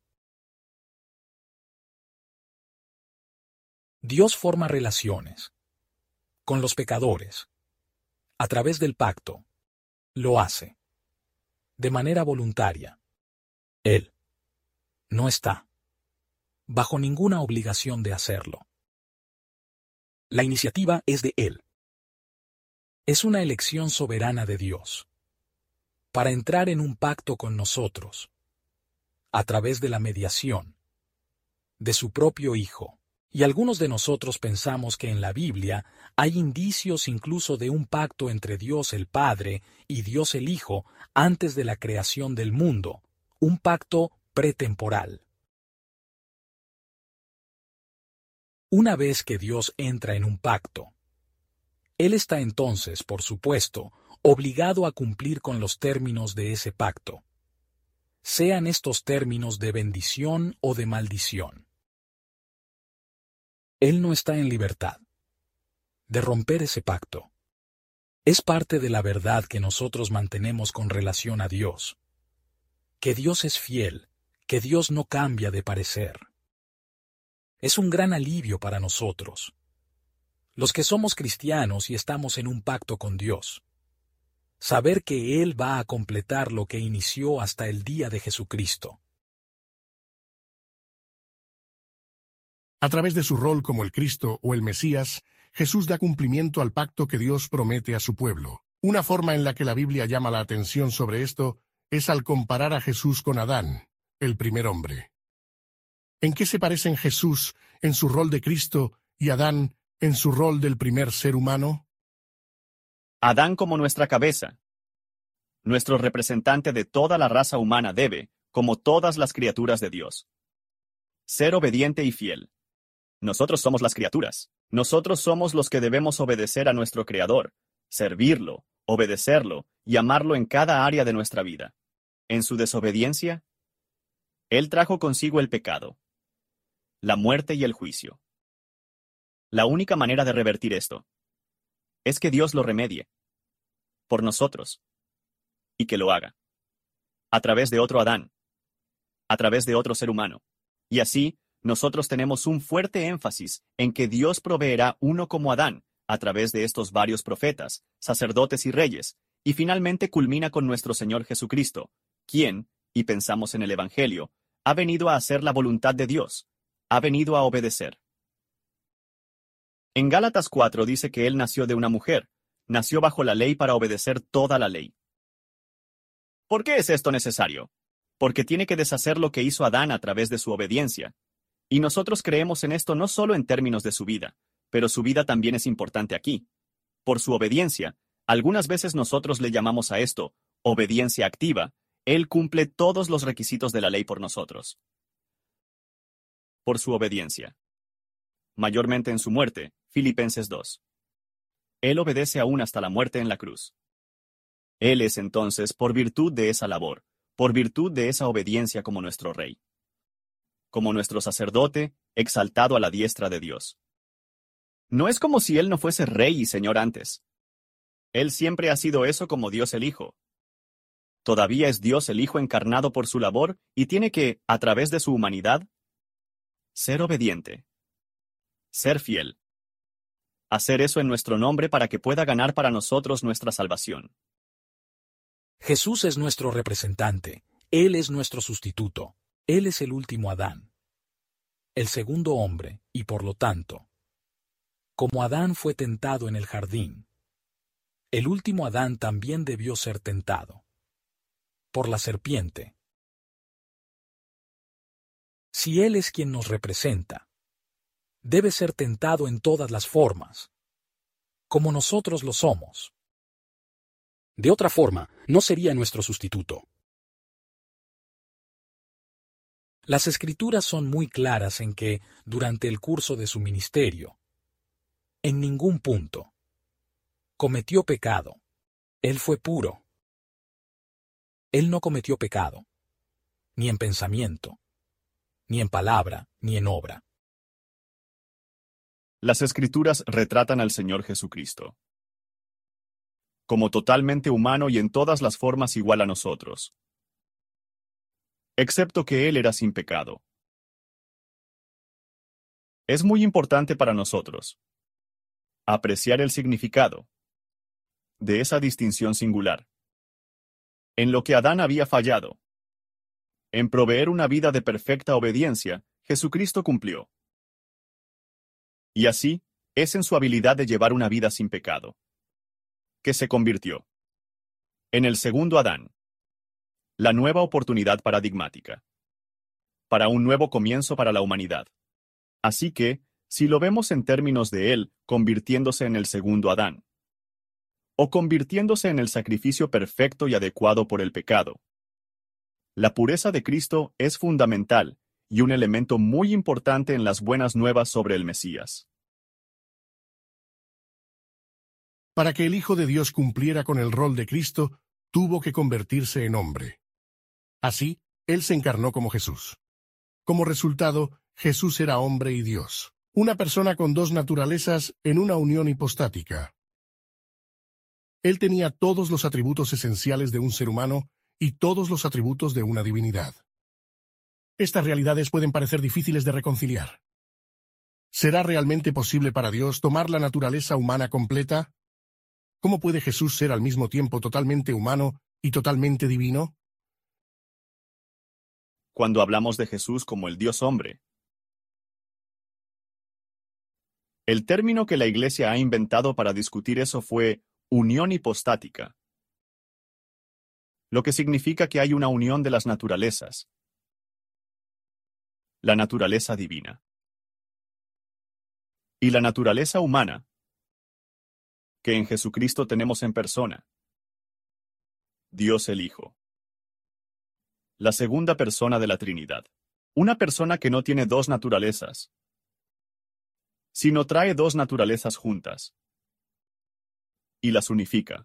Dios forma relaciones con los pecadores. A través del pacto, lo hace de manera voluntaria. Él no está bajo ninguna obligación de hacerlo. La iniciativa es de Él. Es una elección soberana de Dios para entrar en un pacto con nosotros a través de la mediación de su propio Hijo. Y algunos de nosotros pensamos que en la Biblia hay indicios incluso de un pacto entre Dios el Padre y Dios el Hijo antes de la creación del mundo, un pacto pretemporal. Una vez que Dios entra en un pacto, Él está entonces, por supuesto, obligado a cumplir con los términos de ese pacto, sean estos términos de bendición o de maldición. Él no está en libertad de romper ese pacto. Es parte de la verdad que nosotros mantenemos con relación a Dios, que Dios es fiel, que Dios no cambia de parecer. Es un gran alivio para nosotros, los que somos cristianos y estamos en un pacto con Dios. saber que Él va a completar lo que inició hasta el día de Jesucristo. A través de su rol como el Cristo o el Mesías, Jesús da cumplimiento al pacto que Dios promete a su pueblo. Una forma en la que la Biblia llama la atención sobre esto es al comparar a Jesús con Adán, el primer hombre. ¿En qué se parecen Jesús en su rol de Cristo y Adán en su rol del primer ser humano? Adán como nuestra cabeza. Nuestro representante de toda la raza humana debe, como todas las criaturas de Dios, ser obediente y fiel. Nosotros somos las criaturas. Nosotros somos los que debemos obedecer a nuestro Creador, servirlo, obedecerlo y amarlo en cada área de nuestra vida. En su desobediencia, Él trajo consigo el pecado, la muerte y el juicio. La única manera de revertir esto es que Dios lo remedie por nosotros y que lo haga a través de otro Adán, a través de otro ser humano. Y así, nosotros tenemos un fuerte énfasis en que Dios proveerá uno como Adán a través de estos varios profetas, sacerdotes y reyes, y finalmente culmina con nuestro Señor Jesucristo, quien, y pensamos en el Evangelio, ha venido a hacer la voluntad de Dios, ha venido a obedecer. En Gálatas cuatro dice que Él nació de una mujer, nació bajo la ley para obedecer toda la ley. ¿Por qué es esto necesario? Porque tiene que deshacer lo que hizo Adán a través de su obediencia. Y nosotros creemos en esto no solo en términos de su vida, pero su vida también es importante aquí. Por su obediencia, algunas veces nosotros le llamamos a esto obediencia activa. Él cumple todos los requisitos de la ley por nosotros. Por su obediencia. Mayormente en su muerte, Filipenses dos. Él obedece aún hasta la muerte en la cruz. Él es entonces, por virtud de esa labor, por virtud de esa obediencia como nuestro Rey, como nuestro sacerdote, exaltado a la diestra de Dios. No es como si Él no fuese Rey y Señor antes. Él siempre ha sido eso como Dios el Hijo. Todavía es Dios el Hijo encarnado por su labor y tiene que, a través de su humanidad, ser obediente, ser fiel, hacer eso en nuestro nombre para que pueda ganar para nosotros nuestra salvación. Jesús es nuestro representante, Él es nuestro sustituto, Él es el último Adán, el segundo hombre, y por lo tanto, como Adán fue tentado en el jardín, el último Adán también debió ser tentado por la serpiente. Si Él es quien nos representa, debe ser tentado en todas las formas, como nosotros lo somos. De otra forma, no sería nuestro sustituto. Las Escrituras son muy claras en que, durante el curso de su ministerio, en ningún punto cometió pecado. Él fue puro. Él no cometió pecado, ni en pensamiento, ni en palabra, ni en obra. Las Escrituras retratan al Señor Jesucristo como totalmente humano y en todas las formas igual a nosotros, excepto que Él era sin pecado. Es muy importante para nosotros apreciar el significado de esa distinción singular. En lo que Adán había fallado, en proveer una vida de perfecta obediencia, Jesucristo cumplió. Y así, es en su habilidad de llevar una vida sin pecado, que se convirtió en el segundo Adán, la nueva oportunidad paradigmática, para un nuevo comienzo para la humanidad. Así que, si lo vemos en términos de Él convirtiéndose en el segundo Adán, o convirtiéndose en el sacrificio perfecto y adecuado por el pecado, la pureza de Cristo es fundamental y un elemento muy importante en las buenas nuevas sobre el Mesías. Para que el Hijo de Dios cumpliera con el rol de Cristo, tuvo que convertirse en hombre. Así, Él se encarnó como Jesús. Como resultado, Jesús era hombre y Dios, una persona con dos naturalezas en una unión hipostática. Él tenía todos los atributos esenciales de un ser humano y todos los atributos de una divinidad. Estas realidades pueden parecer difíciles de reconciliar. ¿Será realmente posible para Dios tomar la naturaleza humana completa? ¿Cómo puede Jesús ser al mismo tiempo totalmente humano y totalmente divino? Cuando hablamos de Jesús como el Dios hombre, el término que la Iglesia ha inventado para discutir eso fue unión hipostática, lo que significa que hay una unión de las naturalezas, la naturaleza divina y la naturaleza humana, que en Jesucristo tenemos en persona, Dios el Hijo, la segunda persona de la Trinidad, una persona que no tiene dos naturalezas, sino trae dos naturalezas juntas y las unifica.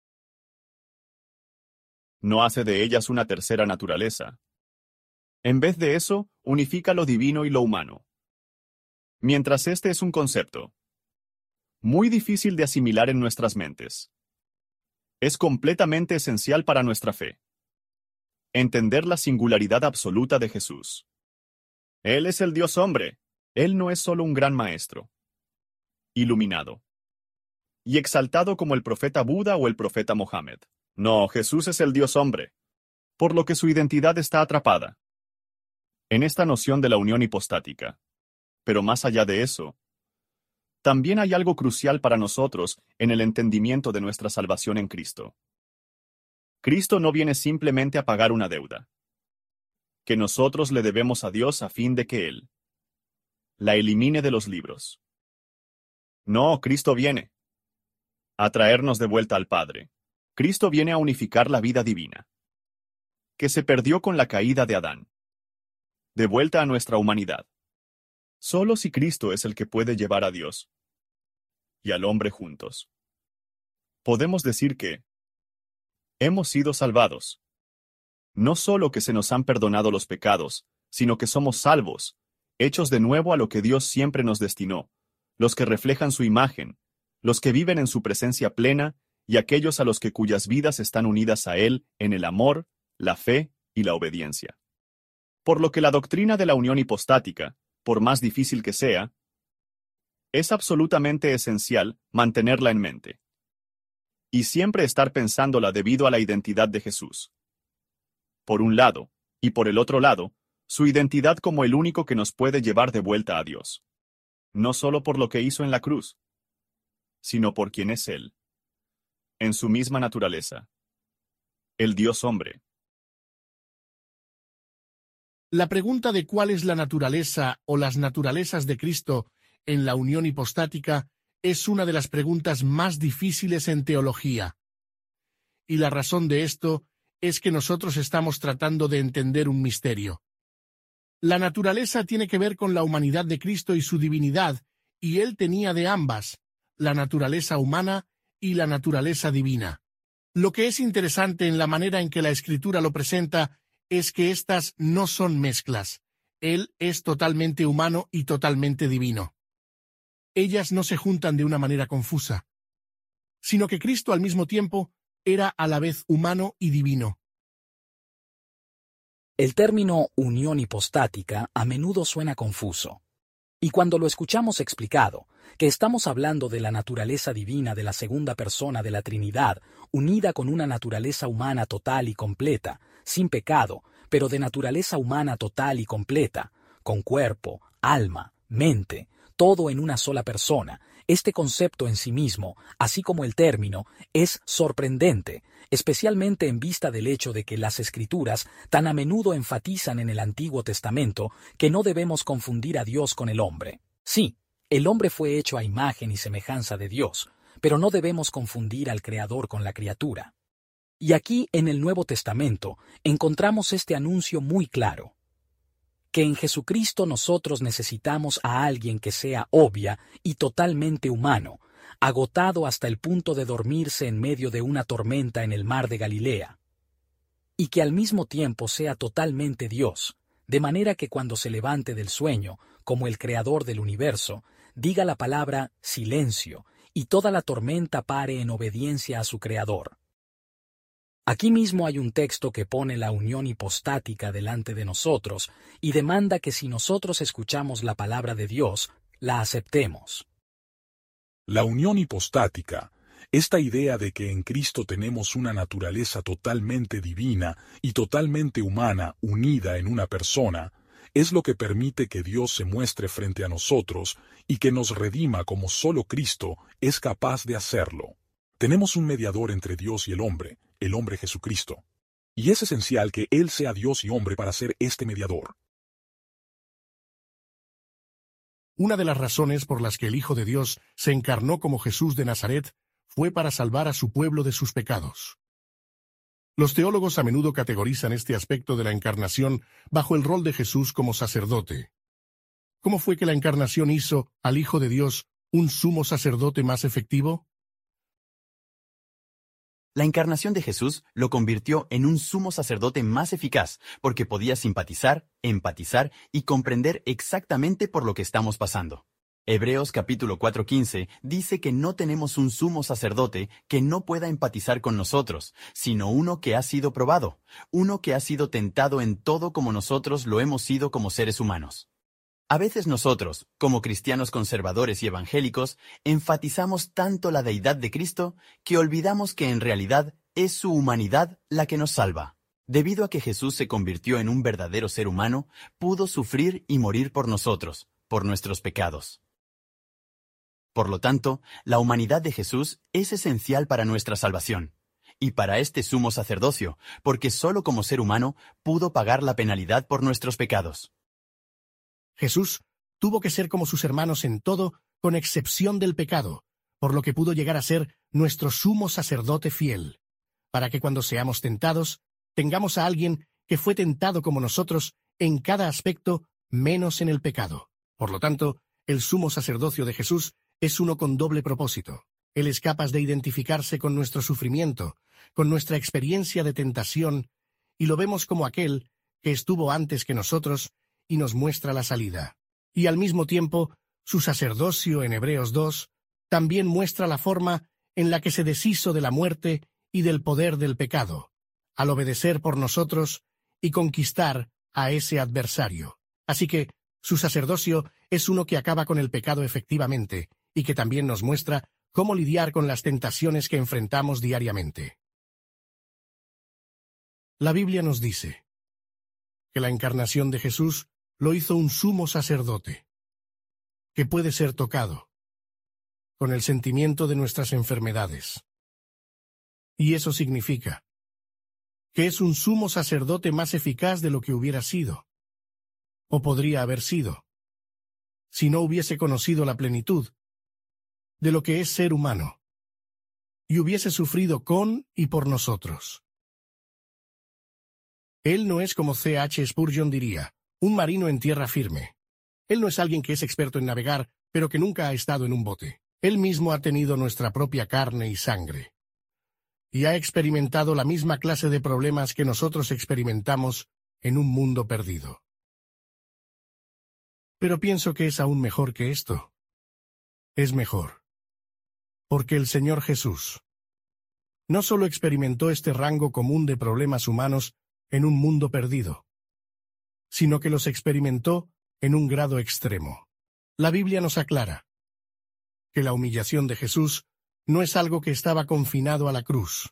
No hace de ellas una tercera naturaleza. En vez de eso, unifica lo divino y lo humano. Mientras este es un concepto muy difícil de asimilar en nuestras mentes, es completamente esencial para nuestra fe. Entender la singularidad absoluta de Jesús. Él es el Dios hombre. Él no es solo un gran maestro, iluminado y exaltado como el profeta Buda o el profeta Mohammed. No, Jesús es el Dios hombre, por lo que su identidad está atrapada en esta noción de la unión hipostática. Pero más allá de eso, también hay algo crucial para nosotros en el entendimiento de nuestra salvación en Cristo. Cristo no viene simplemente a pagar una deuda que nosotros le debemos a Dios a fin de que Él la elimine de los libros. No, Cristo viene a traernos de vuelta al Padre. Cristo viene a unificar la vida divina, que se perdió con la caída de Adán, de vuelta a nuestra humanidad. Solo si Cristo es el que puede llevar a Dios y al hombre juntos, podemos decir que hemos sido salvados. No solo que se nos han perdonado los pecados, sino que somos salvos, hechos de nuevo a lo que Dios siempre nos destinó, los que reflejan su imagen, los que viven en su presencia plena, y aquellos a los que cuyas vidas están unidas a Él en el amor, la fe y la obediencia. Por lo que la doctrina de la unión hipostática, por más difícil que sea, es absolutamente esencial mantenerla en mente. Y siempre estar pensándola debido a la identidad de Jesús. Por un lado, y por el otro lado, su identidad como el único que nos puede llevar de vuelta a Dios. No solo por lo que hizo en la cruz, sino por quien es Él, en su misma naturaleza, el Dios hombre. La pregunta de cuál es la naturaleza o las naturalezas de Cristo en la unión hipostática es una de las preguntas más difíciles en teología. Y la razón de esto es que nosotros estamos tratando de entender un misterio. La naturaleza tiene que ver con la humanidad de Cristo y su divinidad, y Él tenía de ambas, la naturaleza humana y la naturaleza divina. Lo que es interesante en la manera en que la Escritura lo presenta es que éstas no son mezclas. Él es totalmente humano y totalmente divino. Ellas no se juntan de una manera confusa, sino que Cristo al mismo tiempo era a la vez humano y divino. El término unión hipostática a menudo suena confuso. Y cuando lo escuchamos explicado, que estamos hablando de la naturaleza divina de la segunda persona de la Trinidad, unida con una naturaleza humana total y completa, sin pecado, pero de naturaleza humana total y completa, con cuerpo, alma, mente, todo en una sola persona, este concepto en sí mismo, así como el término, es sorprendente, especialmente en vista del hecho de que las Escrituras tan a menudo enfatizan en el Antiguo Testamento que no debemos confundir a Dios con el hombre. Sí, el hombre fue hecho a imagen y semejanza de Dios, pero no debemos confundir al Creador con la criatura. Y aquí, en el Nuevo Testamento, encontramos este anuncio muy claro: que en Jesucristo nosotros necesitamos a alguien que sea obvia y totalmente humano, agotado hasta el punto de dormirse en medio de una tormenta en el mar de Galilea, y que al mismo tiempo sea totalmente Dios, de manera que cuando se levante del sueño, como el Creador del universo, diga la palabra silencio, y toda la tormenta pare en obediencia a su Creador. Aquí mismo hay un texto que pone la unión hipostática delante de nosotros y demanda que si nosotros escuchamos la palabra de Dios, la aceptemos. La unión hipostática Esta idea de que en Cristo tenemos una naturaleza totalmente divina y totalmente humana unida en una persona, es lo que permite que Dios se muestre frente a nosotros y que nos redima como solo Cristo es capaz de hacerlo. Tenemos un mediador entre Dios y el hombre, el hombre Jesucristo. Y es esencial que Él sea Dios y hombre para ser este mediador. Una de las razones por las que el Hijo de Dios se encarnó como Jesús de Nazaret fue para salvar a su pueblo de sus pecados. Los teólogos a menudo categorizan este aspecto de la encarnación bajo el rol de Jesús como sacerdote. ¿Cómo fue que la encarnación hizo al Hijo de Dios un sumo sacerdote más efectivo? La encarnación de Jesús lo convirtió en un sumo sacerdote más eficaz, porque podía simpatizar, empatizar y comprender exactamente por lo que estamos pasando. Hebreos capítulo cuatro quince dice que no tenemos un sumo sacerdote que no pueda empatizar con nosotros, sino uno que ha sido probado, uno que ha sido tentado en todo como nosotros lo hemos sido como seres humanos. A veces nosotros, como cristianos conservadores y evangélicos, enfatizamos tanto la deidad de Cristo que olvidamos que en realidad es su humanidad la que nos salva. Debido a que Jesús se convirtió en un verdadero ser humano, pudo sufrir y morir por nosotros, por nuestros pecados. Por lo tanto, la humanidad de Jesús es esencial para nuestra salvación, y para este sumo sacerdocio, porque solo como ser humano pudo pagar la penalidad por nuestros pecados. Jesús tuvo que ser como sus hermanos en todo, con excepción del pecado, por lo que pudo llegar a ser nuestro sumo sacerdote fiel, para que cuando seamos tentados, tengamos a alguien que fue tentado como nosotros en cada aspecto, menos en el pecado. Por lo tanto, el sumo sacerdocio de Jesús es uno con doble propósito. Él es capaz de identificarse con nuestro sufrimiento, con nuestra experiencia de tentación, y lo vemos como aquel que estuvo antes que nosotros y nos muestra la salida. Y al mismo tiempo, su sacerdocio en Hebreos dos también muestra la forma en la que se deshizo de la muerte y del poder del pecado, al obedecer por nosotros y conquistar a ese adversario. Así que su sacerdocio es uno que acaba con el pecado efectivamente y que también nos muestra cómo lidiar con las tentaciones que enfrentamos diariamente. La Biblia nos dice que la encarnación de Jesús lo hizo un sumo sacerdote, que puede ser tocado, con el sentimiento de nuestras enfermedades. Y eso significa que es un sumo sacerdote más eficaz de lo que hubiera sido, o podría haber sido, si no hubiese conocido la plenitud de lo que es ser humano, y hubiese sufrido con y por nosotros. Él no es como C H Spurgeon diría, un marino en tierra firme. Él no es alguien que es experto en navegar, pero que nunca ha estado en un bote. Él mismo ha tenido nuestra propia carne y sangre. Y ha experimentado la misma clase de problemas que nosotros experimentamos en un mundo perdido. Pero pienso que es aún mejor que esto. Es mejor. Porque el Señor Jesús no solo experimentó este rango común de problemas humanos en un mundo perdido, sino que los experimentó en un grado extremo. La Biblia nos aclara que la humillación de Jesús no es algo que estaba confinado a la cruz.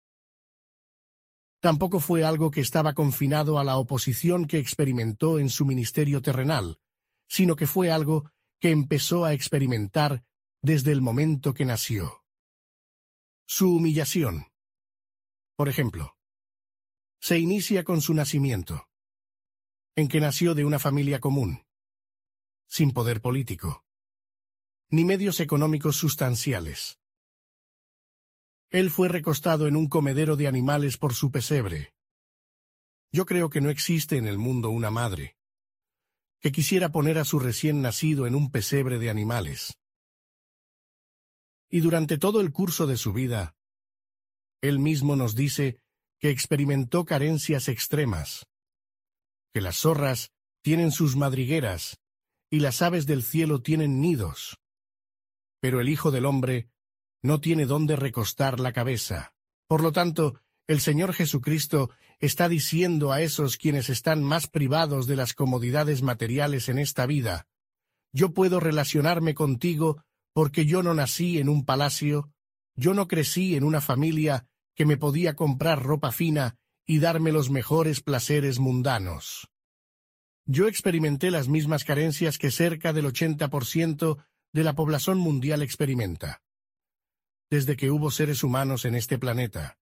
Tampoco fue algo que estaba confinado a la oposición que experimentó en su ministerio terrenal, sino que fue algo que empezó a experimentar desde el momento que nació. Su humillación, por ejemplo, se inicia con su nacimiento, en que nació de una familia común, sin poder político, ni medios económicos sustanciales. Él fue recostado en un comedero de animales por su pesebre. Yo creo que no existe en el mundo una madre que quisiera poner a su recién nacido en un pesebre de animales. Y durante todo el curso de su vida, él mismo nos dice que experimentó carencias extremas, que las zorras tienen sus madrigueras y las aves del cielo tienen nidos, pero el Hijo del Hombre no tiene dónde recostar la cabeza. Por lo tanto, el Señor Jesucristo está diciendo a esos quienes están más privados de las comodidades materiales en esta vida: yo puedo relacionarme contigo porque yo no nací en un palacio, Yo no crecí en una familia que me podía comprar ropa fina y darme los mejores placeres mundanos. Yo experimenté las mismas carencias que cerca del ochenta por ciento de la población mundial experimenta, desde que hubo seres humanos en este planeta.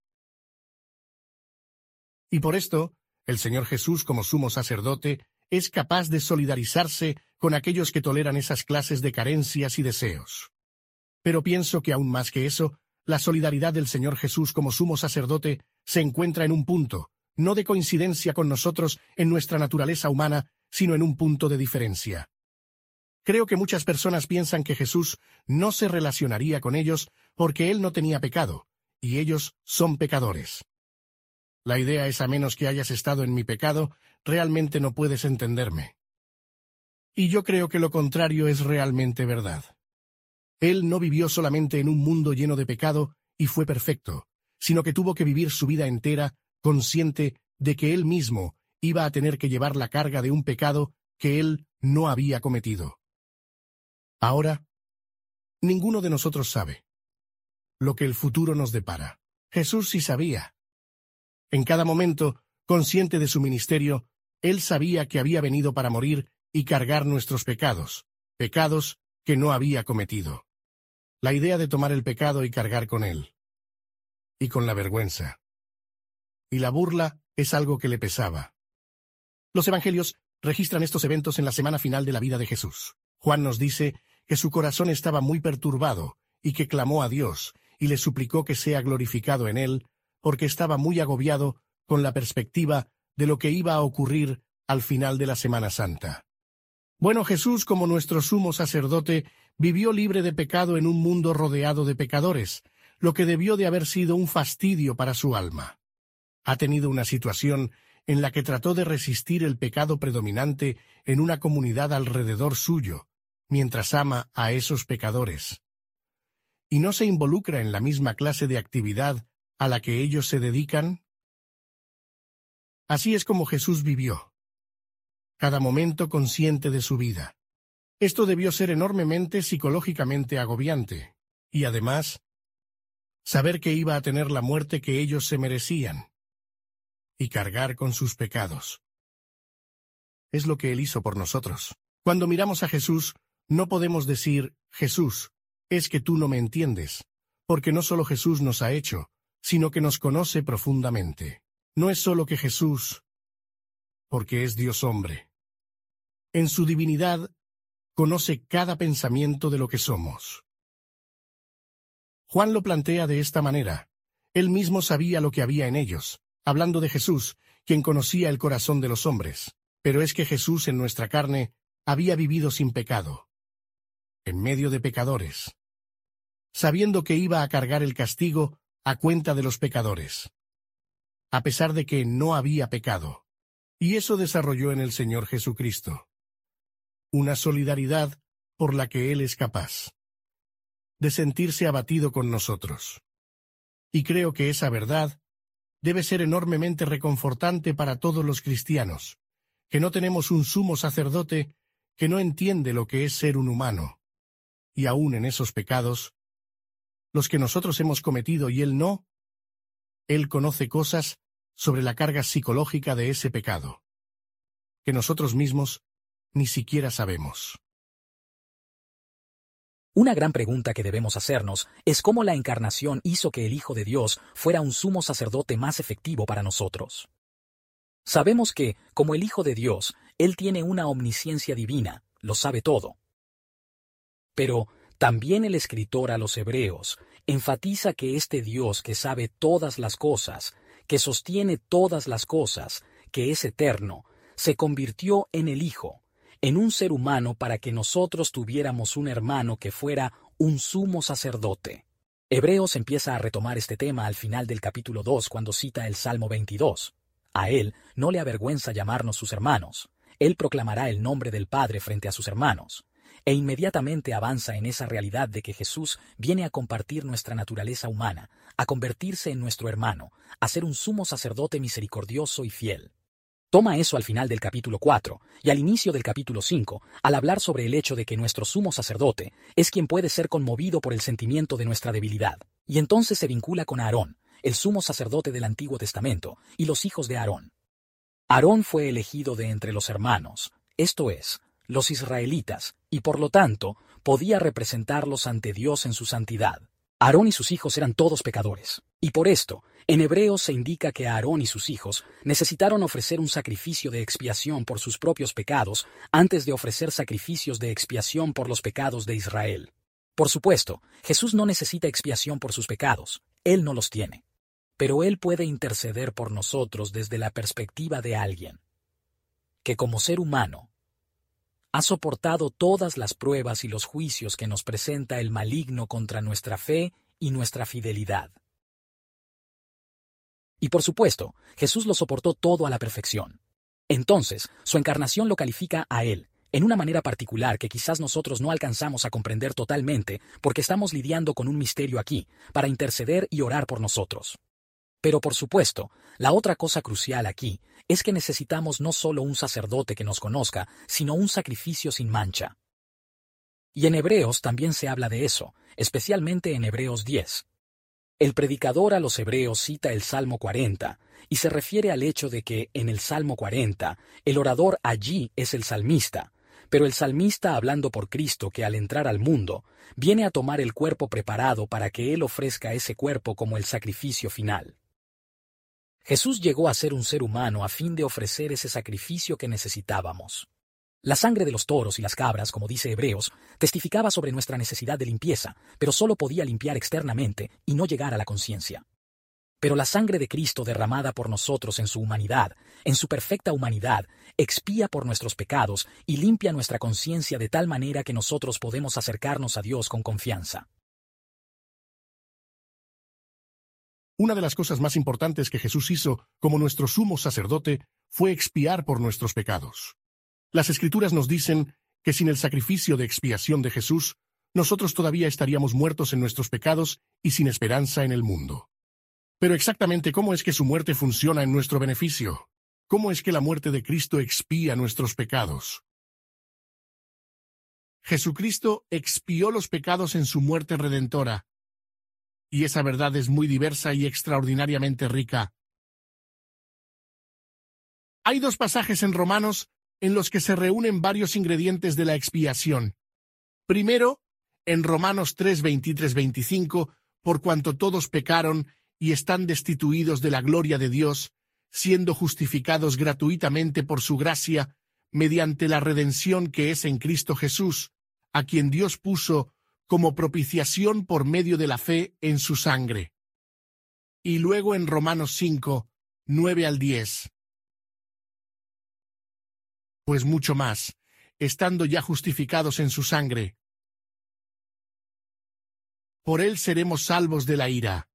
Y por esto, el Señor Jesús, como sumo sacerdote, es capaz de solidarizarse con aquellos que toleran esas clases de carencias y deseos. Pero pienso que aún más que eso, la solidaridad del Señor Jesús como sumo sacerdote se encuentra en un punto, no de coincidencia con nosotros en nuestra naturaleza humana, sino en un punto de diferencia. Creo que muchas personas piensan que Jesús no se relacionaría con ellos porque Él no tenía pecado, y ellos son pecadores. La idea es, a menos que hayas estado en mi pecado, realmente no puedes entenderme. Y yo creo que lo contrario es realmente verdad. Él no vivió solamente en un mundo lleno de pecado y fue perfecto, sino que tuvo que vivir su vida entera consciente de que Él mismo iba a tener que llevar la carga de un pecado que Él no había cometido. Ahora, ninguno de nosotros sabe lo que el futuro nos depara. Jesús sí sabía. En cada momento, consciente de su ministerio, Él sabía que había venido para morir y cargar nuestros pecados, pecados que no había cometido. La idea de tomar el pecado y cargar con él. Y con la vergüenza. Y la burla es algo que le pesaba. Los evangelios registran estos eventos en la semana final de la vida de Jesús. Juan nos dice que su corazón estaba muy perturbado y que clamó a Dios y le suplicó que sea glorificado en él, porque estaba muy agobiado con la perspectiva de lo que iba a ocurrir al final de la Semana Santa. Bueno, Jesús, como nuestro sumo sacerdote, vivió libre de pecado en un mundo rodeado de pecadores, lo que debió de haber sido un fastidio para su alma. Ha tenido una situación en la que trató de resistir el pecado predominante en una comunidad alrededor suyo, mientras ama a esos pecadores. ¿Y no se involucra en la misma clase de actividad a la que ellos se dedican? Así es como Jesús vivió, cada momento consciente de su vida. Esto debió ser enormemente psicológicamente agobiante, y además, saber que iba a tener la muerte que ellos se merecían, y cargar con sus pecados. Es lo que Él hizo por nosotros. Cuando miramos a Jesús, no podemos decir, Jesús, es que tú no me entiendes, porque no solo Jesús nos ha hecho, sino que nos conoce profundamente. No es solo que Jesús, porque es Dios hombre. En su divinidad, conoce cada pensamiento de lo que somos. Juan lo plantea de esta manera. Él mismo sabía lo que había en ellos, hablando de Jesús, quien conocía el corazón de los hombres. Pero es que Jesús en nuestra carne había vivido sin pecado, en medio de pecadores, sabiendo que iba a cargar el castigo a cuenta de los pecadores, a pesar de que no había pecado. Y eso desarrolló en el Señor Jesucristo una solidaridad por la que Él es capaz de sentirse abatido con nosotros. Y creo que esa verdad debe ser enormemente reconfortante para todos los cristianos, que no tenemos un sumo sacerdote que no entiende lo que es ser un humano, y aún en esos pecados, los que nosotros hemos cometido y Él no, Él conoce cosas sobre la carga psicológica de ese pecado, que nosotros mismos ni siquiera sabemos. Una gran pregunta que debemos hacernos es cómo la encarnación hizo que el Hijo de Dios fuera un sumo sacerdote más efectivo para nosotros. Sabemos que, como el Hijo de Dios, Él tiene una omnisciencia divina, lo sabe todo. Pero también el escritor a los Hebreos enfatiza que este Dios que sabe todas las cosas, que sostiene todas las cosas, que es eterno, se convirtió en el Hijo, en un ser humano para que nosotros tuviéramos un hermano que fuera un sumo sacerdote. Hebreos empieza a retomar este tema al final del capítulo dos cuando cita el Salmo veintidós. A él no le avergüenza llamarnos sus hermanos. Él proclamará el nombre del Padre frente a sus hermanos. E inmediatamente avanza en esa realidad de que Jesús viene a compartir nuestra naturaleza humana, a convertirse en nuestro hermano, a ser un sumo sacerdote misericordioso y fiel. Toma eso al final del capítulo cuatro y al inicio del capítulo cinco, al hablar sobre el hecho de que nuestro sumo sacerdote es quien puede ser conmovido por el sentimiento de nuestra debilidad. Y entonces se vincula con Aarón, el sumo sacerdote del Antiguo Testamento, y los hijos de Aarón. Aarón fue elegido de entre los hermanos, esto es, los israelitas, y por lo tanto, podía representarlos ante Dios en su santidad. Aarón y sus hijos eran todos pecadores, y por esto, en Hebreos se indica que Aarón y sus hijos necesitaron ofrecer un sacrificio de expiación por sus propios pecados antes de ofrecer sacrificios de expiación por los pecados de Israel. Por supuesto, Jesús no necesita expiación por sus pecados, Él no los tiene. Pero Él puede interceder por nosotros desde la perspectiva de alguien que como ser humano ha soportado todas las pruebas y los juicios que nos presenta el maligno contra nuestra fe y nuestra fidelidad. Y por supuesto, Jesús lo soportó todo a la perfección. Entonces, su encarnación lo califica a Él, en una manera particular que quizás nosotros no alcanzamos a comprender totalmente porque estamos lidiando con un misterio aquí, para interceder y orar por nosotros. Pero por supuesto, la otra cosa crucial aquí es que necesitamos no solo un sacerdote que nos conozca, sino un sacrificio sin mancha. Y en Hebreos también se habla de eso, especialmente en Hebreos diez. El predicador a los hebreos cita el Salmo cuarenta, y se refiere al hecho de que, en el Salmo cuarenta, el orador allí es el salmista, pero el salmista hablando por Cristo que al entrar al mundo, viene a tomar el cuerpo preparado para que Él ofrezca ese cuerpo como el sacrificio final. Jesús llegó a ser un ser humano a fin de ofrecer ese sacrificio que necesitábamos. La sangre de los toros y las cabras, como dice Hebreos, testificaba sobre nuestra necesidad de limpieza, pero solo podía limpiar externamente y no llegar a la conciencia. Pero la sangre de Cristo derramada por nosotros en su humanidad, en su perfecta humanidad, expía por nuestros pecados y limpia nuestra conciencia de tal manera que nosotros podemos acercarnos a Dios con confianza. Una de las cosas más importantes que Jesús hizo como nuestro sumo sacerdote fue expiar por nuestros pecados. Las Escrituras nos dicen que sin el sacrificio de expiación de Jesús, nosotros todavía estaríamos muertos en nuestros pecados y sin esperanza en el mundo. Pero exactamente cómo es que su muerte funciona en nuestro beneficio. ¿Cómo es que la muerte de Cristo expía nuestros pecados? Jesucristo expió los pecados en su muerte redentora. Y esa verdad es muy diversa y extraordinariamente rica. Hay dos pasajes en Romanos en los que se reúnen varios ingredientes de la expiación. Primero, en Romanos tres, veintitrés, veinticinco, por cuanto todos pecaron y están destituidos de la gloria de Dios, siendo justificados gratuitamente por su gracia, mediante la redención que es en Cristo Jesús, a quien Dios puso como propiciación por medio de la fe en su sangre. Y luego en Romanos cinco, nueve al diez. Pues mucho más, estando ya justificados en su sangre, por él seremos salvos de la ira.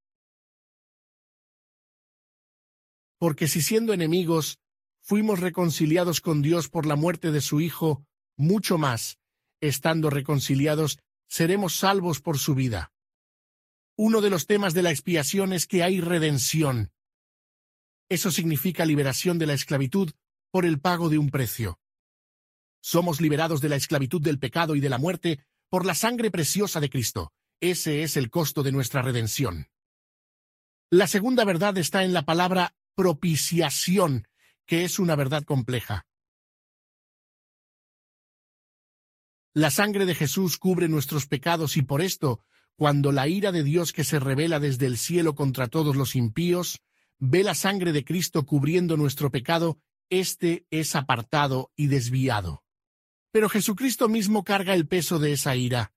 Porque si siendo enemigos, fuimos reconciliados con Dios por la muerte de su Hijo, mucho más, estando reconciliados, seremos salvos por su vida. Uno de los temas de la expiación es que hay redención. Eso significa liberación de la esclavitud por el pago de un precio. Somos liberados de la esclavitud del pecado y de la muerte por la sangre preciosa de Cristo. Ese es el costo de nuestra redención. La segunda verdad está en la palabra propiciación, que es una verdad compleja. La sangre de Jesús cubre nuestros pecados y por esto, cuando la ira de Dios que se revela desde el cielo contra todos los impíos, ve la sangre de Cristo cubriendo nuestro pecado, éste es apartado y desviado. Pero Jesucristo mismo carga el peso de esa ira.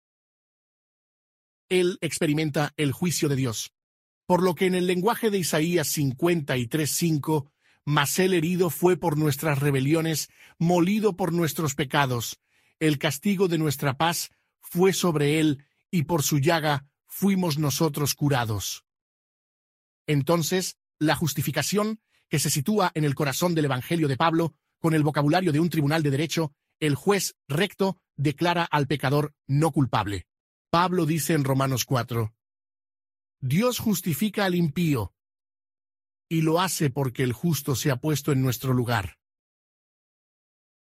Él experimenta el juicio de Dios. Por lo que en el lenguaje de Isaías cincuenta y tres, cinco, mas él herido fue por nuestras rebeliones, molido por nuestros pecados. El castigo de nuestra paz fue sobre él, y por su llaga fuimos nosotros curados. Entonces, la justificación, que se sitúa en el corazón del Evangelio de Pablo, con el vocabulario de un tribunal de derecho, el juez recto declara al pecador no culpable. Pablo dice en Romanos cuatro, Dios justifica al impío, y lo hace porque el justo se ha puesto en nuestro lugar.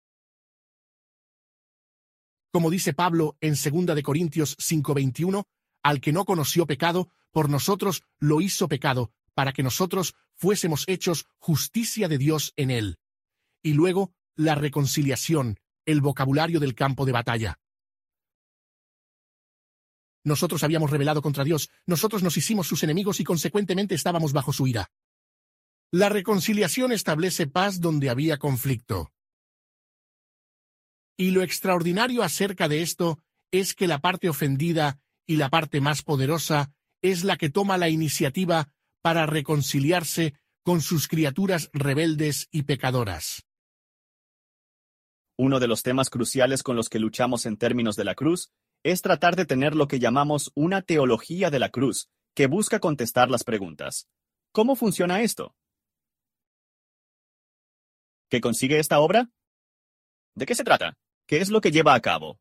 Como dice Pablo en segunda de Corintios cinco veintiuno, al que no conoció pecado, por nosotros lo hizo pecado, para que nosotros fuésemos hechos justicia de Dios en él. Y luego, la reconciliación, el vocabulario del campo de batalla. Nosotros habíamos rebelado contra Dios, nosotros nos hicimos sus enemigos y consecuentemente estábamos bajo su ira. La reconciliación establece paz donde había conflicto. Y lo extraordinario acerca de esto es que la parte ofendida y la parte más poderosa es la que toma la iniciativa para reconciliarse con sus criaturas rebeldes y pecadoras. Uno de los temas cruciales con los que luchamos en términos de la cruz es tratar de tener lo que llamamos una teología de la cruz, que busca contestar las preguntas. ¿Cómo funciona esto? ¿Qué consigue esta obra? ¿De qué se trata? ¿Qué es lo que lleva a cabo?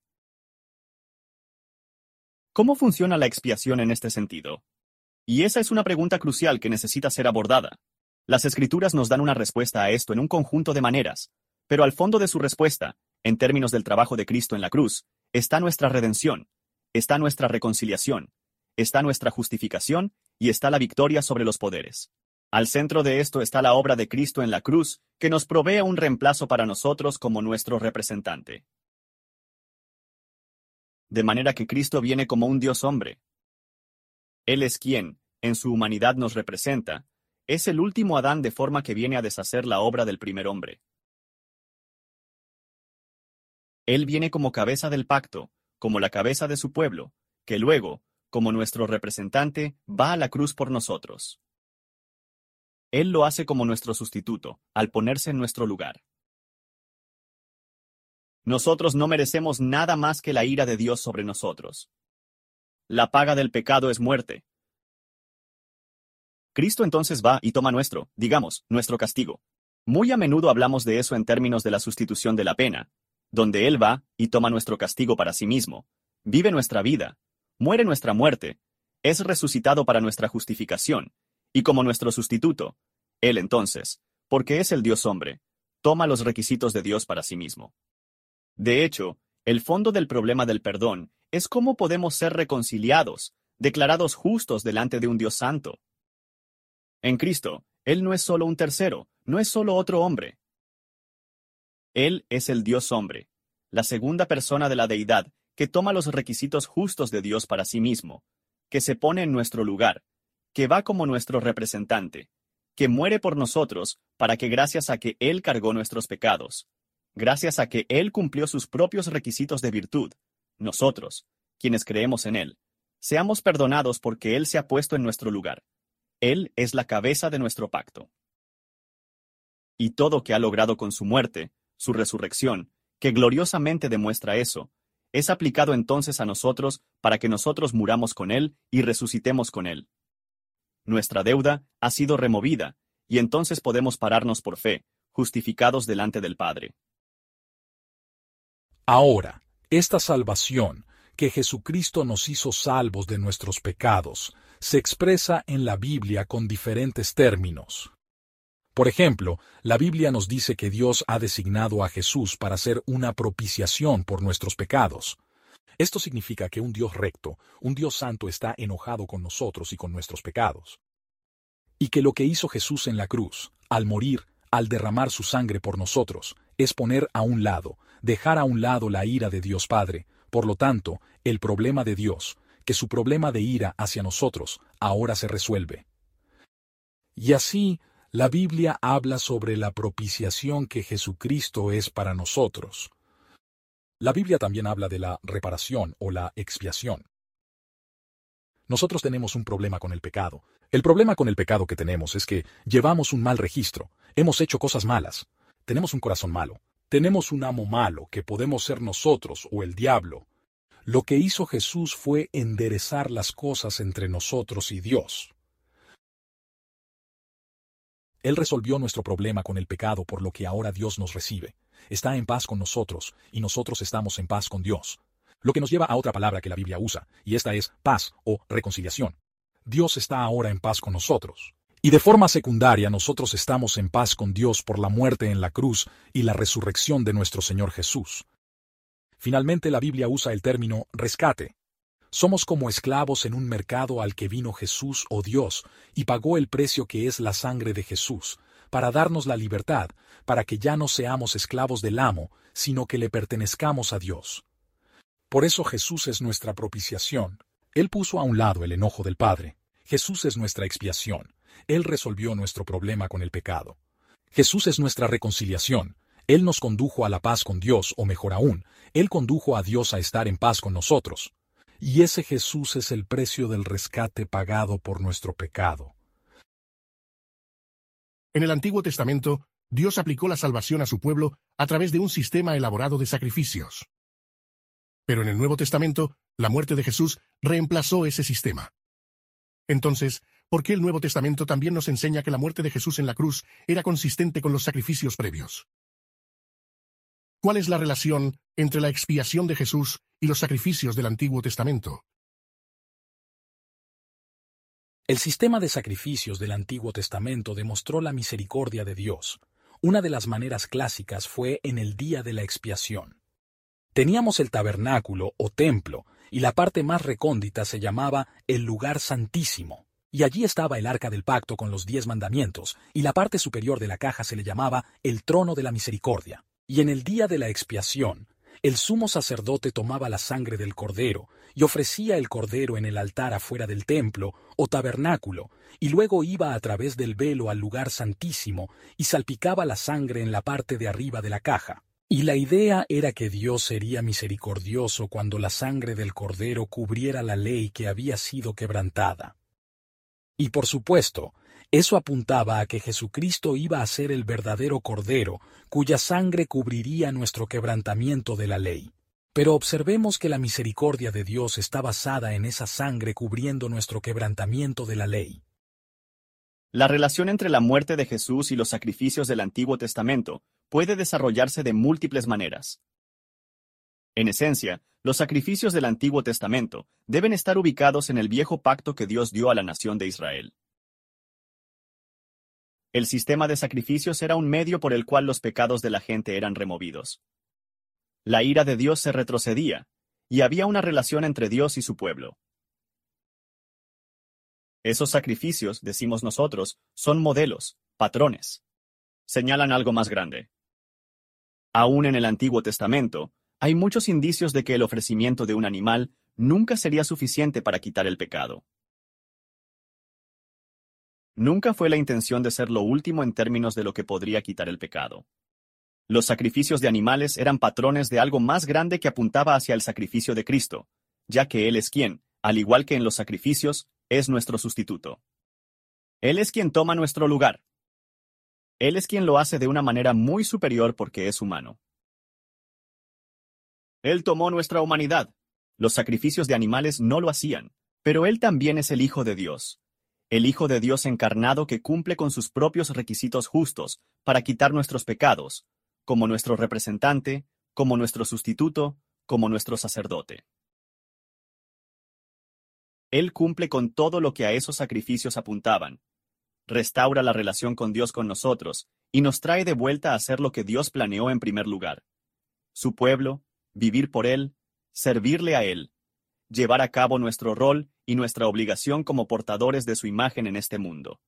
¿Cómo funciona la expiación en este sentido? Y esa es una pregunta crucial que necesita ser abordada. Las Escrituras nos dan una respuesta a esto en un conjunto de maneras, pero al fondo de su respuesta, en términos del trabajo de Cristo en la cruz, está nuestra redención, está nuestra reconciliación, está nuestra justificación y está la victoria sobre los poderes. Al centro de esto está la obra de Cristo en la cruz, que nos provee un reemplazo para nosotros como nuestro representante. De manera que Cristo viene como un Dios hombre. Él es quien, en su humanidad nos representa, es el último Adán de forma que viene a deshacer la obra del primer hombre. Él viene como cabeza del pacto, como la cabeza de su pueblo, que luego, como nuestro representante, va a la cruz por nosotros. Él lo hace como nuestro sustituto, al ponerse en nuestro lugar. Nosotros no merecemos nada más que la ira de Dios sobre nosotros. La paga del pecado es muerte. Cristo entonces va y toma nuestro, digamos, nuestro castigo. Muy a menudo hablamos de eso en términos de la sustitución de la pena, donde Él va y toma nuestro castigo para sí mismo, vive nuestra vida, muere nuestra muerte, es resucitado para nuestra justificación, y como nuestro sustituto, Él entonces, porque es el Dios hombre, toma los requisitos de Dios para sí mismo. De hecho, el fondo del problema del perdón es cómo podemos ser reconciliados, declarados justos delante de un Dios santo. En Cristo, Él no es solo un tercero, no es solo otro hombre. Él es el Dios hombre, la segunda persona de la deidad que toma los requisitos justos de Dios para sí mismo, que se pone en nuestro lugar, que va como nuestro representante, que muere por nosotros para que gracias a que Él cargó nuestros pecados, gracias a que Él cumplió sus propios requisitos de virtud, nosotros, quienes creemos en Él, seamos perdonados porque Él se ha puesto en nuestro lugar. Él es la cabeza de nuestro pacto. Y todo que ha logrado con su muerte, su resurrección, que gloriosamente demuestra eso, es aplicado entonces a nosotros para que nosotros muramos con Él y resucitemos con Él. Nuestra deuda ha sido removida, y entonces podemos pararnos por fe, justificados delante del Padre. Ahora, esta salvación, que Jesucristo nos hizo salvos de nuestros pecados, se expresa en la Biblia con diferentes términos. Por ejemplo, la Biblia nos dice que Dios ha designado a Jesús para ser una propiciación por nuestros pecados. Esto significa que un Dios recto, un Dios santo está enojado con nosotros y con nuestros pecados. Y que lo que hizo Jesús en la cruz, al morir, al derramar su sangre por nosotros, es poner a un lado, dejar a un lado la ira de Dios Padre, por lo tanto, el problema de Dios, que su problema de ira hacia nosotros, ahora se resuelve. Y así, la Biblia habla sobre la propiciación que Jesucristo es para nosotros. La Biblia también habla de la reparación o la expiación. Nosotros tenemos un problema con el pecado. El problema con el pecado que tenemos es que llevamos un mal registro, hemos hecho cosas malas, tenemos un corazón malo, tenemos un amo malo que podemos ser nosotros o el diablo. Lo que hizo Jesús fue enderezar las cosas entre nosotros y Dios. Él resolvió nuestro problema con el pecado, por lo que ahora Dios nos recibe. Está en paz con nosotros, y nosotros estamos en paz con Dios. Lo que nos lleva a otra palabra que la Biblia usa, y esta es paz o reconciliación. Dios está ahora en paz con nosotros. Y de forma secundaria nosotros estamos en paz con Dios por la muerte en la cruz y la resurrección de nuestro Señor Jesús. Finalmente la Biblia usa el término rescate. Somos como esclavos en un mercado al que vino Jesús o Dios y pagó el precio que es la sangre de Jesús, para darnos la libertad, para que ya no seamos esclavos del amo, sino que le pertenezcamos a Dios. Por eso Jesús es nuestra propiciación. Él puso a un lado el enojo del Padre. Jesús es nuestra expiación. Él resolvió nuestro problema con el pecado. Jesús es nuestra reconciliación. Él nos condujo a la paz con Dios, o mejor aún, Él condujo a Dios a estar en paz con nosotros. Y ese Jesús es el precio del rescate pagado por nuestro pecado. En el Antiguo Testamento, Dios aplicó la salvación a su pueblo a través de un sistema elaborado de sacrificios. Pero en el Nuevo Testamento, la muerte de Jesús reemplazó ese sistema. Entonces, ¿por qué el Nuevo Testamento también nos enseña que la muerte de Jesús en la cruz era consistente con los sacrificios previos? ¿Cuál es la relación entre la expiación de Jesús y los sacrificios del Antiguo Testamento? El sistema de sacrificios del Antiguo Testamento demostró la misericordia de Dios. Una de las maneras clásicas fue en el día de la expiación. Teníamos el tabernáculo o templo, y la parte más recóndita se llamaba el lugar santísimo, y allí estaba el arca del pacto con los diez mandamientos, y la parte superior de la caja se le llamaba el trono de la misericordia. Y en el día de la expiación, el sumo sacerdote tomaba la sangre del cordero y ofrecía el cordero en el altar afuera del templo o tabernáculo, y luego iba a través del velo al lugar santísimo y salpicaba la sangre en la parte de arriba de la caja. Y la idea era que Dios sería misericordioso cuando la sangre del cordero cubriera la ley que había sido quebrantada. Y por supuesto, eso apuntaba a que Jesucristo iba a ser el verdadero Cordero, cuya sangre cubriría nuestro quebrantamiento de la ley. Pero observemos que la misericordia de Dios está basada en esa sangre cubriendo nuestro quebrantamiento de la ley. La relación entre la muerte de Jesús y los sacrificios del Antiguo Testamento puede desarrollarse de múltiples maneras. En esencia, los sacrificios del Antiguo Testamento deben estar ubicados en el viejo pacto que Dios dio a la nación de Israel. El sistema de sacrificios era un medio por el cual los pecados de la gente eran removidos. La ira de Dios se retrocedía, y había una relación entre Dios y su pueblo. Esos sacrificios, decimos nosotros, son modelos, patrones. Señalan algo más grande. Aún en el Antiguo Testamento, hay muchos indicios de que el ofrecimiento de un animal nunca sería suficiente para quitar el pecado. Nunca fue la intención de ser lo último en términos de lo que podría quitar el pecado. Los sacrificios de animales eran patrones de algo más grande que apuntaba hacia el sacrificio de Cristo, ya que Él es quien, al igual que en los sacrificios, es nuestro sustituto. Él es quien toma nuestro lugar. Él es quien lo hace de una manera muy superior porque es humano. Él tomó nuestra humanidad. Los sacrificios de animales no lo hacían, pero Él también es el Hijo de Dios. El Hijo de Dios encarnado que cumple con sus propios requisitos justos para quitar nuestros pecados, como nuestro representante, como nuestro sustituto, como nuestro sacerdote. Él cumple con todo lo que a esos sacrificios apuntaban, restaura la relación con Dios con nosotros y nos trae de vuelta a hacer lo que Dios planeó en primer lugar. Su pueblo, vivir por Él, servirle a Él, llevar a cabo nuestro rol y nuestra obligación como portadores de su imagen en este mundo.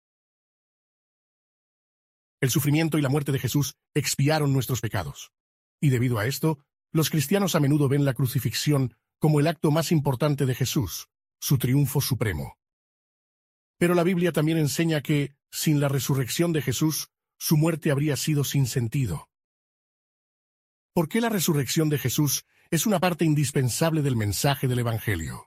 El sufrimiento y la muerte de Jesús expiaron nuestros pecados. Y debido a esto, los cristianos a menudo ven la crucifixión como el acto más importante de Jesús, su triunfo supremo. Pero la Biblia también enseña que, sin la resurrección de Jesús, su muerte habría sido sin sentido. ¿Por qué la resurrección de Jesús es una parte indispensable del mensaje del Evangelio?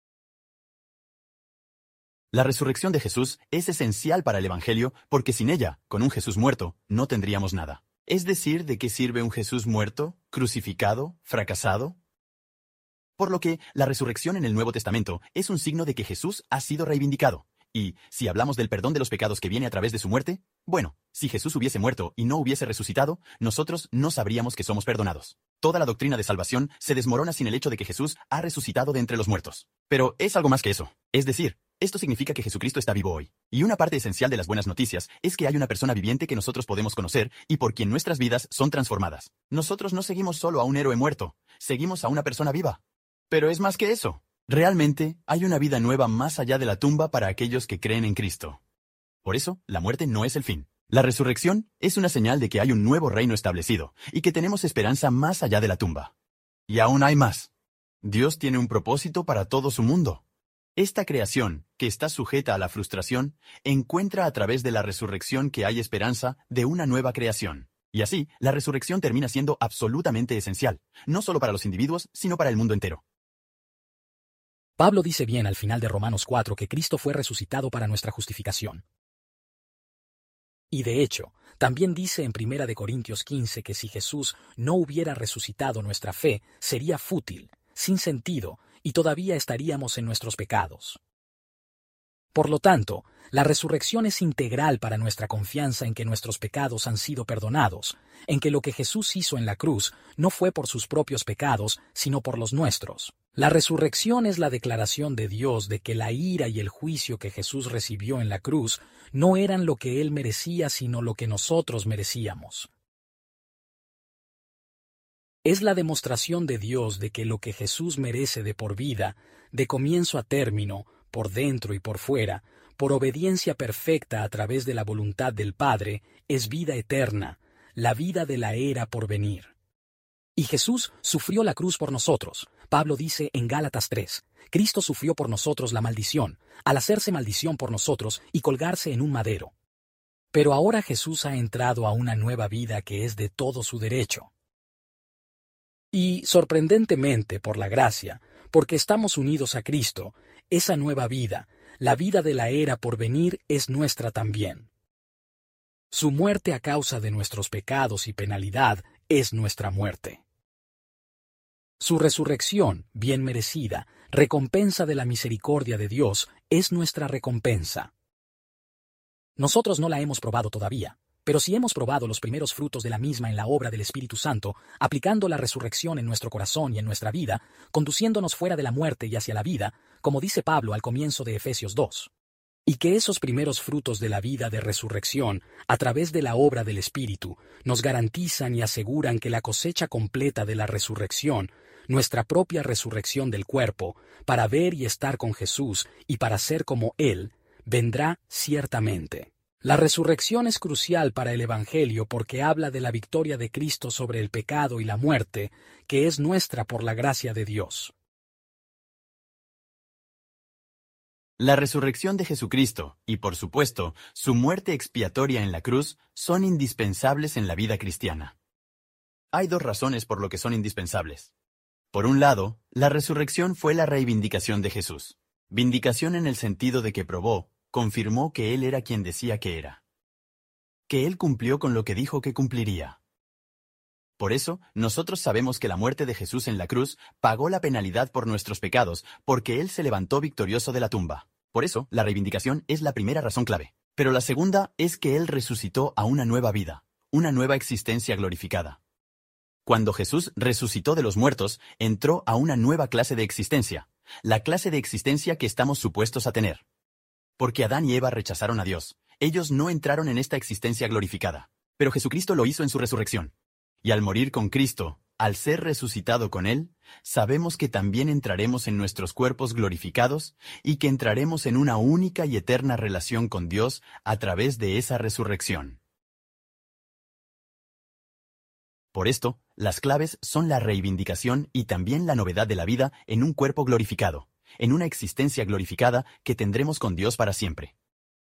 La resurrección de Jesús es esencial para el Evangelio porque sin ella, con un Jesús muerto, no tendríamos nada. Es decir, ¿de qué sirve un Jesús muerto, crucificado, fracasado? Por lo que, la resurrección en el Nuevo Testamento es un signo de que Jesús ha sido reivindicado. Y, si hablamos del perdón de los pecados que viene a través de su muerte, bueno, si Jesús hubiese muerto y no hubiese resucitado, nosotros no sabríamos que somos perdonados. Toda la doctrina de salvación se desmorona sin el hecho de que Jesús ha resucitado de entre los muertos. Pero es algo más que eso. Es decir, esto significa que Jesucristo está vivo hoy. Y una parte esencial de las buenas noticias es que hay una persona viviente que nosotros podemos conocer y por quien nuestras vidas son transformadas. Nosotros no seguimos solo a un héroe muerto, seguimos a una persona viva. Pero es más que eso. Realmente, hay una vida nueva más allá de la tumba para aquellos que creen en Cristo. Por eso, la muerte no es el fin. La resurrección es una señal de que hay un nuevo reino establecido y que tenemos esperanza más allá de la tumba. Y aún hay más. Dios tiene un propósito para todo su mundo. Esta creación, que está sujeta a la frustración, encuentra a través de la resurrección que hay esperanza de una nueva creación. Y así, la resurrección termina siendo absolutamente esencial, no solo para los individuos, sino para el mundo entero. Pablo dice bien al final de Romanos cuatro que Cristo fue resucitado para nuestra justificación. Y de hecho, también dice en Primera de Corintios quince que si Jesús no hubiera resucitado, nuestra fe sería fútil, sin sentido, y todavía estaríamos en nuestros pecados. Por lo tanto, la resurrección es integral para nuestra confianza en que nuestros pecados han sido perdonados, en que lo que Jesús hizo en la cruz no fue por sus propios pecados, sino por los nuestros. La resurrección es la declaración de Dios de que la ira y el juicio que Jesús recibió en la cruz no eran lo que Él merecía, sino lo que nosotros merecíamos. Es la demostración de Dios de que lo que Jesús merece de por vida, de comienzo a término, por dentro y por fuera, por obediencia perfecta a través de la voluntad del Padre, es vida eterna, la vida de la era por venir. Y Jesús sufrió la cruz por nosotros. Pablo dice en Gálatas tres, Cristo sufrió por nosotros la maldición, al hacerse maldición por nosotros y colgarse en un madero. Pero ahora Jesús ha entrado a una nueva vida que es de todo su derecho. Y, sorprendentemente, por la gracia, porque estamos unidos a Cristo, esa nueva vida, la vida de la era por venir, es nuestra también. Su muerte a causa de nuestros pecados y penalidad es nuestra muerte. Su resurrección, bien merecida, recompensa de la misericordia de Dios, es nuestra recompensa. Nosotros no la hemos probado todavía, pero si hemos probado los primeros frutos de la misma en la obra del Espíritu Santo, aplicando la resurrección en nuestro corazón y en nuestra vida, conduciéndonos fuera de la muerte y hacia la vida, como dice Pablo al comienzo de Efesios dos. Y que esos primeros frutos de la vida de resurrección, a través de la obra del Espíritu, nos garantizan y aseguran que la cosecha completa de la resurrección, nuestra propia resurrección del cuerpo, para ver y estar con Jesús y para ser como Él, vendrá ciertamente. La resurrección es crucial para el Evangelio porque habla de la victoria de Cristo sobre el pecado y la muerte, que es nuestra por la gracia de Dios. La resurrección de Jesucristo y, por supuesto, su muerte expiatoria en la cruz son indispensables en la vida cristiana. Hay dos razones por lo que son indispensables. Por un lado, la resurrección fue la reivindicación de Jesús. Vindicación en el sentido de que probó, confirmó que Él era quien decía que era. Que Él cumplió con lo que dijo que cumpliría. Por eso, nosotros sabemos que la muerte de Jesús en la cruz pagó la penalidad por nuestros pecados, porque Él se levantó victorioso de la tumba. Por eso, la reivindicación es la primera razón clave. Pero la segunda es que Él resucitó a una nueva vida, una nueva existencia glorificada. Cuando Jesús resucitó de los muertos, entró a una nueva clase de existencia, la clase de existencia que estamos supuestos a tener. Porque Adán y Eva rechazaron a Dios. Ellos no entraron en esta existencia glorificada. Pero Jesucristo lo hizo en su resurrección. Y al morir con Cristo, al ser resucitado con Él, sabemos que también entraremos en nuestros cuerpos glorificados y que entraremos en una única y eterna relación con Dios a través de esa resurrección. Por esto, las claves son la reivindicación y también la novedad de la vida en un cuerpo glorificado, en una existencia glorificada que tendremos con Dios para siempre.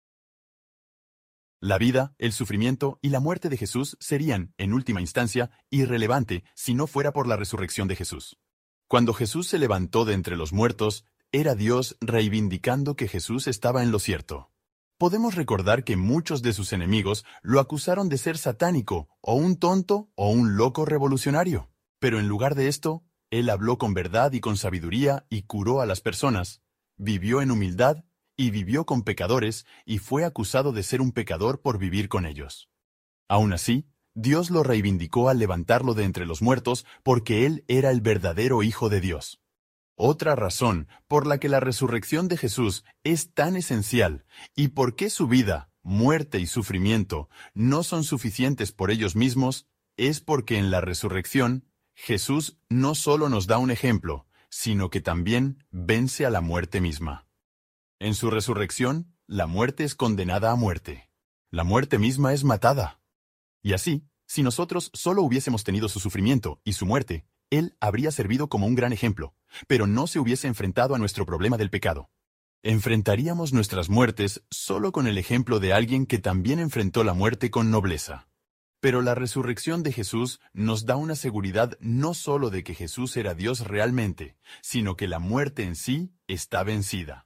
La vida, el sufrimiento y la muerte de Jesús serían, en última instancia, irrelevante si no fuera por la resurrección de Jesús. Cuando Jesús se levantó de entre los muertos, era Dios reivindicando que Jesús estaba en lo cierto. Podemos recordar que muchos de sus enemigos lo acusaron de ser satánico, o un tonto, o un loco revolucionario. Pero en lugar de esto, Él habló con verdad y con sabiduría y curó a las personas, vivió en humildad y vivió con pecadores y fue acusado de ser un pecador por vivir con ellos. Aún así, Dios lo reivindicó al levantarlo de entre los muertos porque Él era el verdadero Hijo de Dios. Otra razón por la que la resurrección de Jesús es tan esencial y por qué su vida, muerte y sufrimiento no son suficientes por ellos mismos es porque en la resurrección Jesús no solo nos da un ejemplo, sino que también vence a la muerte misma. En su resurrección, la muerte es condenada a muerte. La muerte misma es matada. Y así, si nosotros solo hubiésemos tenido su sufrimiento y su muerte, Él habría servido como un gran ejemplo, pero no se hubiese enfrentado a nuestro problema del pecado. Enfrentaríamos nuestras muertes solo con el ejemplo de alguien que también enfrentó la muerte con nobleza. Pero la resurrección de Jesús nos da una seguridad no solo de que Jesús era Dios realmente, sino que la muerte en sí está vencida.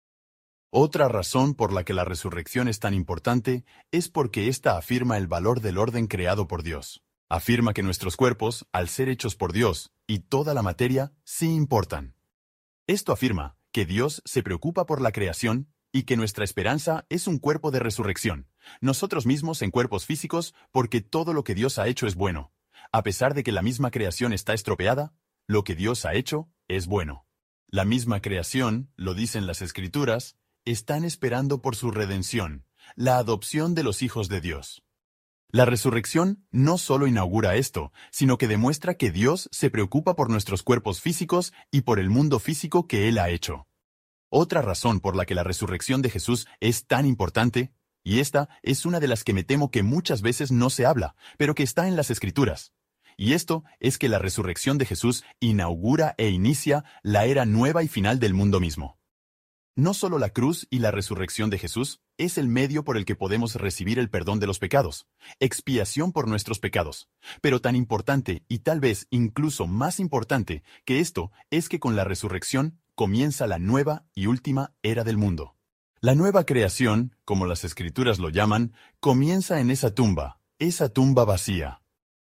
Otra razón por la que la resurrección es tan importante es porque ésta afirma el valor del orden creado por Dios. Afirma que nuestros cuerpos, al ser hechos por Dios, y toda la materia, sí importan. Esto afirma que Dios se preocupa por la creación y que nuestra esperanza es un cuerpo de resurrección, nosotros mismos en cuerpos físicos, porque todo lo que Dios ha hecho es bueno. A pesar de que la misma creación está estropeada, lo que Dios ha hecho es bueno. La misma creación, lo dicen las Escrituras, están esperando por su redención, la adopción de los hijos de Dios. La resurrección no solo inaugura esto, sino que demuestra que Dios se preocupa por nuestros cuerpos físicos y por el mundo físico que Él ha hecho. Otra razón por la que la resurrección de Jesús es tan importante, y esta es una de las que me temo que muchas veces no se habla, pero que está en las Escrituras. Y esto es que la resurrección de Jesús inaugura e inicia la era nueva y final del mundo mismo. No solo la cruz y la resurrección de Jesús es el medio por el que podemos recibir el perdón de los pecados, expiación por nuestros pecados, pero tan importante y tal vez incluso más importante que esto es que con la resurrección comienza la nueva y última era del mundo. La nueva creación, como las Escrituras lo llaman, comienza en esa tumba, esa tumba vacía.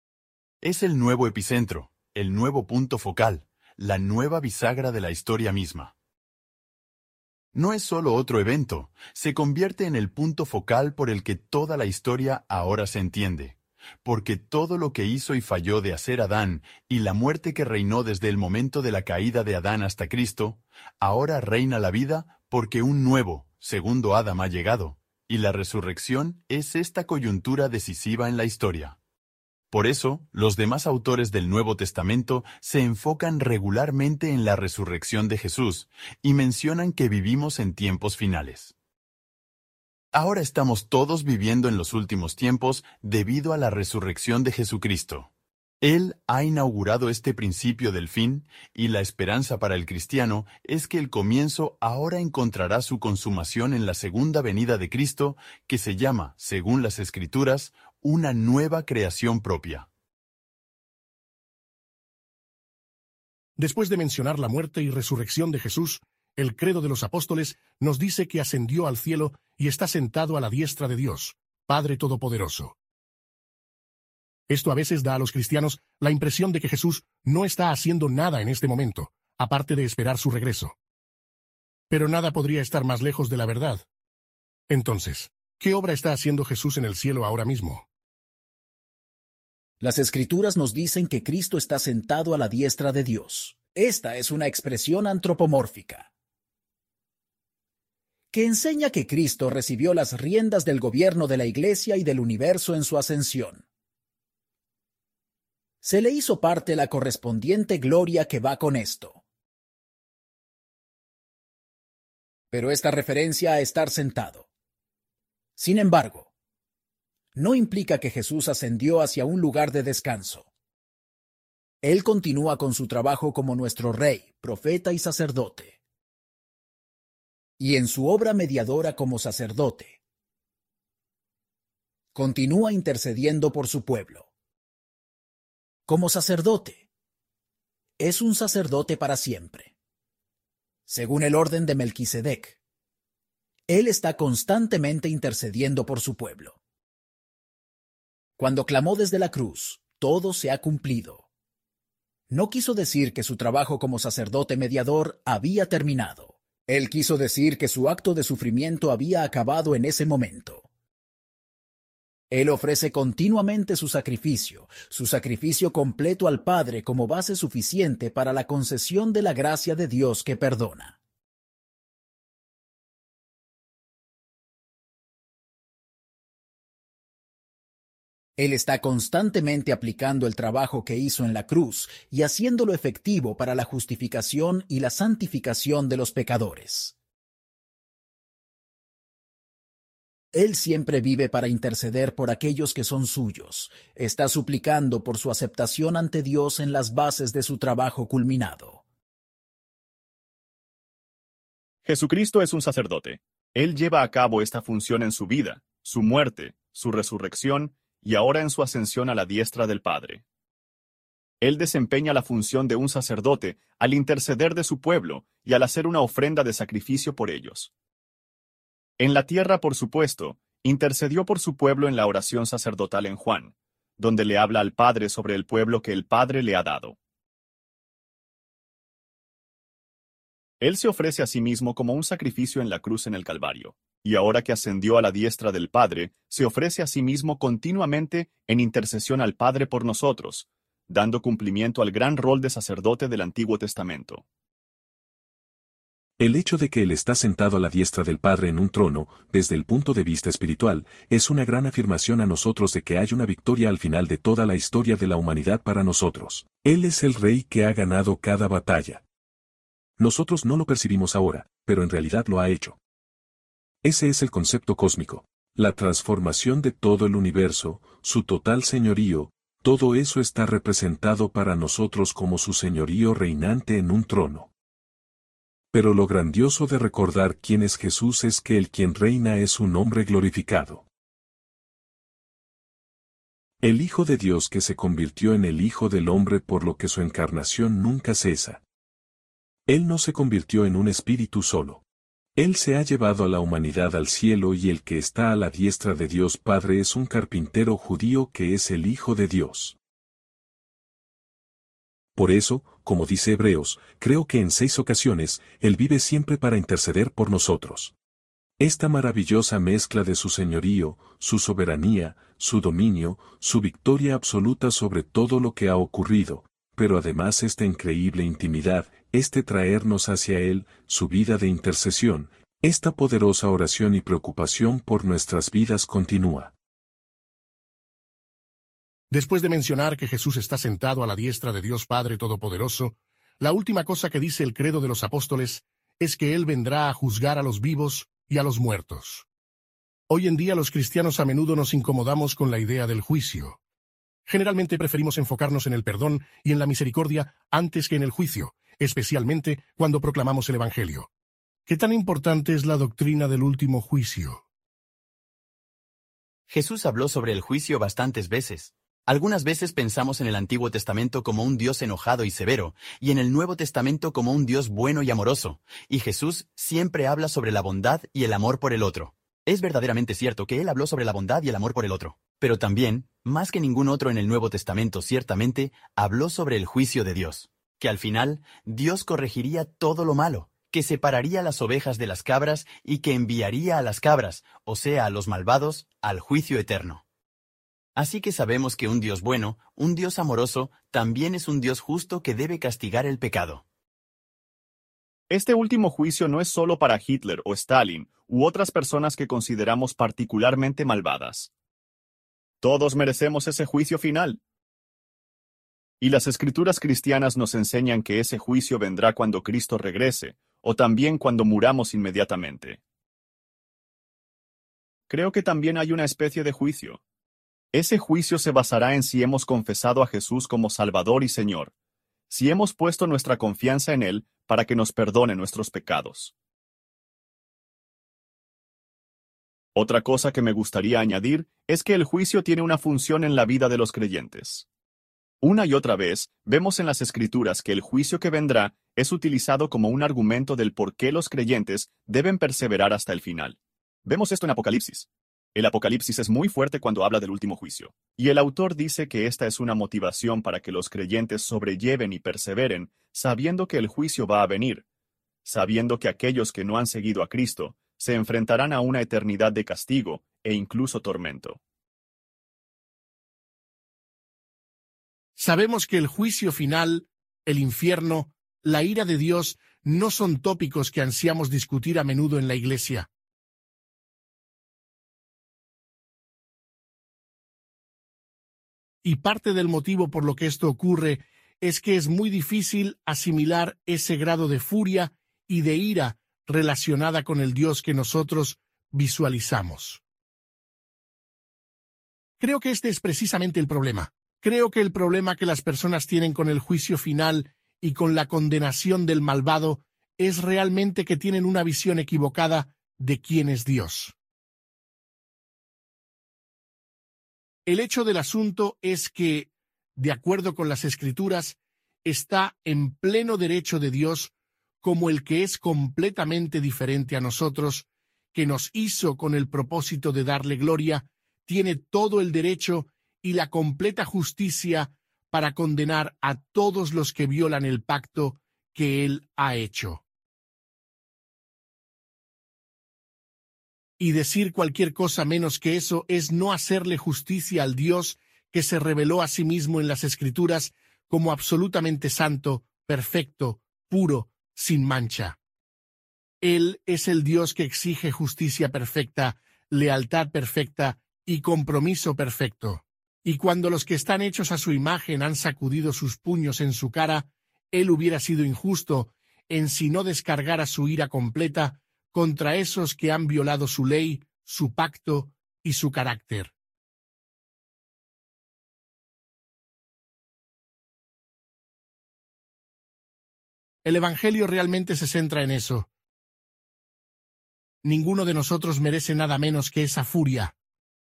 Es el nuevo epicentro, el nuevo punto focal, la nueva bisagra de la historia misma. No es solo otro evento, se convierte en el punto focal por el que toda la historia ahora se entiende, porque todo lo que hizo y falló de hacer Adán y la muerte que reinó desde el momento de la caída de Adán hasta Cristo, ahora reina la vida porque un nuevo, segundo Adán ha llegado, y la resurrección es esta coyuntura decisiva en la historia. Por eso, los demás autores del Nuevo Testamento se enfocan regularmente en la resurrección de Jesús y mencionan que vivimos en tiempos finales. Ahora estamos todos viviendo en los últimos tiempos debido a la resurrección de Jesucristo. Él ha inaugurado este principio del fin, y la esperanza para el cristiano es que el comienzo ahora encontrará su consumación en la segunda venida de Cristo, que se llama, según las Escrituras, una nueva creación propia. Después de mencionar la muerte y resurrección de Jesús, el credo de los apóstoles nos dice que ascendió al cielo y está sentado a la diestra de Dios, Padre Todopoderoso. Esto a veces da a los cristianos la impresión de que Jesús no está haciendo nada en este momento, aparte de esperar su regreso. Pero nada podría estar más lejos de la verdad. Entonces, ¿qué obra está haciendo Jesús en el cielo ahora mismo? Las Escrituras nos dicen que Cristo está sentado a la diestra de Dios. Esta es una expresión antropomórfica que enseña que Cristo recibió las riendas del gobierno de la Iglesia y del universo en su ascensión. Se le hizo parte la correspondiente gloria que va con esto. Pero esta referencia a estar sentado, sin embargo, no implica que Jesús ascendió hacia un lugar de descanso. Él continúa con su trabajo como nuestro Rey, profeta y sacerdote. Y en su obra mediadora como sacerdote, continúa intercediendo por su pueblo. Como sacerdote, es un sacerdote para siempre. Según el orden de Melquisedec, él está constantemente intercediendo por su pueblo. Cuando clamó desde la cruz, todo se ha cumplido. No quiso decir que su trabajo como sacerdote mediador había terminado. Él quiso decir que su acto de sufrimiento había acabado en ese momento. Él ofrece continuamente su sacrificio, su sacrificio completo al Padre como base suficiente para la concesión de la gracia de Dios que perdona. Él está constantemente aplicando el trabajo que hizo en la cruz y haciéndolo efectivo para la justificación y la santificación de los pecadores. Él siempre vive para interceder por aquellos que son suyos. Está suplicando por su aceptación ante Dios en las bases de su trabajo culminado. Jesucristo es un sacerdote. Él lleva a cabo esta función en su vida, su muerte, su resurrección y ahora en su ascensión a la diestra del Padre. Él desempeña la función de un sacerdote al interceder de su pueblo y al hacer una ofrenda de sacrificio por ellos. En la tierra, por supuesto, intercedió por su pueblo en la oración sacerdotal en Juan, donde le habla al Padre sobre el pueblo que el Padre le ha dado. Él se ofrece a sí mismo como un sacrificio en la cruz en el Calvario, y ahora que ascendió a la diestra del Padre, se ofrece a sí mismo continuamente en intercesión al Padre por nosotros, dando cumplimiento al gran rol de sacerdote del Antiguo Testamento. El hecho de que Él está sentado a la diestra del Padre en un trono, desde el punto de vista espiritual, es una gran afirmación a nosotros de que hay una victoria al final de toda la historia de la humanidad para nosotros. Él es el Rey que ha ganado cada batalla. Nosotros no lo percibimos ahora, pero en realidad lo ha hecho. Ese es el concepto cósmico. La transformación de todo el universo, su total señorío, todo eso está representado para nosotros como su señorío reinante en un trono. Pero lo grandioso de recordar quién es Jesús es que el quien reina es un hombre glorificado. El Hijo de Dios que se convirtió en el Hijo del Hombre por lo que su encarnación nunca cesa. Él no se convirtió en un espíritu solo. Él se ha llevado a la humanidad al cielo y el que está a la diestra de Dios Padre es un carpintero judío que es el Hijo de Dios. Por eso, como dice Hebreos, creo que en seis ocasiones, Él vive siempre para interceder por nosotros. Esta maravillosa mezcla de su señorío, su soberanía, su dominio, su victoria absoluta sobre todo lo que ha ocurrido, pero además esta increíble intimidad, este traernos hacia Él, su vida de intercesión, esta poderosa oración y preocupación por nuestras vidas continúa. Después de mencionar que Jesús está sentado a la diestra de Dios Padre Todopoderoso, la última cosa que dice el credo de los apóstoles es que Él vendrá a juzgar a los vivos y a los muertos. Hoy en día los cristianos a menudo nos incomodamos con la idea del juicio. Generalmente preferimos enfocarnos en el perdón y en la misericordia antes que en el juicio, especialmente cuando proclamamos el Evangelio. ¿Qué tan importante es la doctrina del último juicio? Jesús habló sobre el juicio bastantes veces. Algunas veces pensamos en el Antiguo Testamento como un Dios enojado y severo, y en el Nuevo Testamento como un Dios bueno y amoroso, y Jesús siempre habla sobre la bondad y el amor por el otro. Es verdaderamente cierto que Él habló sobre la bondad y el amor por el otro, pero también, más que ningún otro en el Nuevo Testamento ciertamente, habló sobre el juicio de Dios, que al final, Dios corregiría todo lo malo, que separaría las ovejas de las cabras y que enviaría a las cabras, o sea, a los malvados, al juicio eterno. Así que sabemos que un Dios bueno, un Dios amoroso, también es un Dios justo que debe castigar el pecado. Este último juicio no es solo para Hitler o Stalin u otras personas que consideramos particularmente malvadas. Todos merecemos ese juicio final. Y las escrituras cristianas nos enseñan que ese juicio vendrá cuando Cristo regrese, o también cuando muramos inmediatamente. Creo que también hay una especie de juicio. Ese juicio se basará en si hemos confesado a Jesús como Salvador y Señor, si hemos puesto nuestra confianza en Él para que nos perdone nuestros pecados. Otra cosa que me gustaría añadir es que el juicio tiene una función en la vida de los creyentes. Una y otra vez, vemos en las Escrituras que el juicio que vendrá es utilizado como un argumento del por qué los creyentes deben perseverar hasta el final. Vemos esto en Apocalipsis. El Apocalipsis es muy fuerte cuando habla del último juicio, y el autor dice que esta es una motivación para que los creyentes sobrelleven y perseveren, sabiendo que el juicio va a venir, sabiendo que aquellos que no han seguido a Cristo se enfrentarán a una eternidad de castigo e incluso tormento. Sabemos que el juicio final, el infierno, la ira de Dios no son tópicos que ansiamos discutir a menudo en la Iglesia. Y parte del motivo por lo que esto ocurre es que es muy difícil asimilar ese grado de furia y de ira relacionada con el Dios que nosotros visualizamos. Creo que este es precisamente el problema. Creo que el problema que las personas tienen con el juicio final y con la condenación del malvado es realmente que tienen una visión equivocada de quién es Dios. El hecho del asunto es que, de acuerdo con las Escrituras, está en pleno derecho de Dios como el que es completamente diferente a nosotros, que nos hizo con el propósito de darle gloria, tiene todo el derecho y la completa justicia para condenar a todos los que violan el pacto que Él ha hecho. Y decir cualquier cosa menos que eso es no hacerle justicia al Dios que se reveló a sí mismo en las Escrituras como absolutamente santo, perfecto, puro, sin mancha. Él es el Dios que exige justicia perfecta, lealtad perfecta y compromiso perfecto. Y cuando los que están hechos a su imagen han sacudido sus puños en su cara, Él hubiera sido injusto en si no descargara su ira completa contra esos que han violado su ley, su pacto y su carácter. El Evangelio realmente se centra en eso. Ninguno de nosotros merece nada menos que esa furia.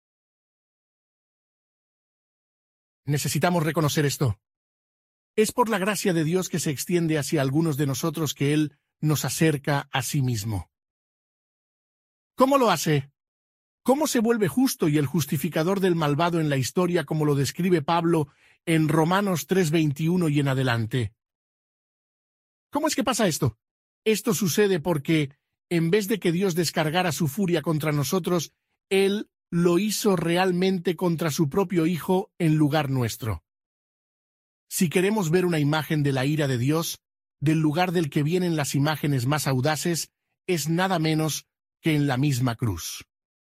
Necesitamos reconocer esto. Es por la gracia de Dios que se extiende hacia algunos de nosotros que Él nos acerca a sí mismo. ¿Cómo lo hace? ¿Cómo se vuelve justo y el justificador del malvado en la historia como lo describe Pablo en Romanos tres veintiuno y en adelante? ¿Cómo es que pasa esto? Esto sucede porque, en vez de que Dios descargara su furia contra nosotros, Él lo hizo realmente contra su propio Hijo en lugar nuestro. Si queremos ver una imagen de la ira de Dios, del lugar del que vienen las imágenes más audaces, es nada menos que en la misma cruz.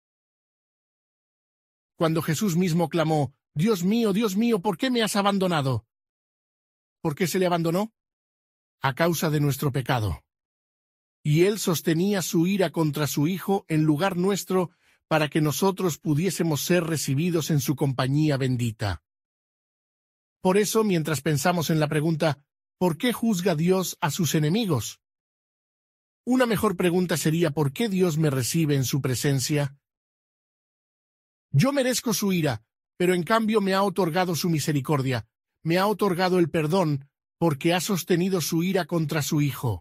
Cuando Jesús mismo clamó, «Dios mío, Dios mío, ¿por qué me has abandonado?» ¿Por qué se le abandonó? A causa de nuestro pecado. Y Él sostenía su ira contra su Hijo en lugar nuestro para que nosotros pudiésemos ser recibidos en su compañía bendita. Por eso, mientras pensamos en la pregunta, ¿por qué juzga Dios a sus enemigos? Una mejor pregunta sería, ¿por qué Dios me recibe en su presencia? Yo merezco su ira, pero en cambio me ha otorgado su misericordia, me ha otorgado el perdón, porque ha sostenido su ira contra su Hijo.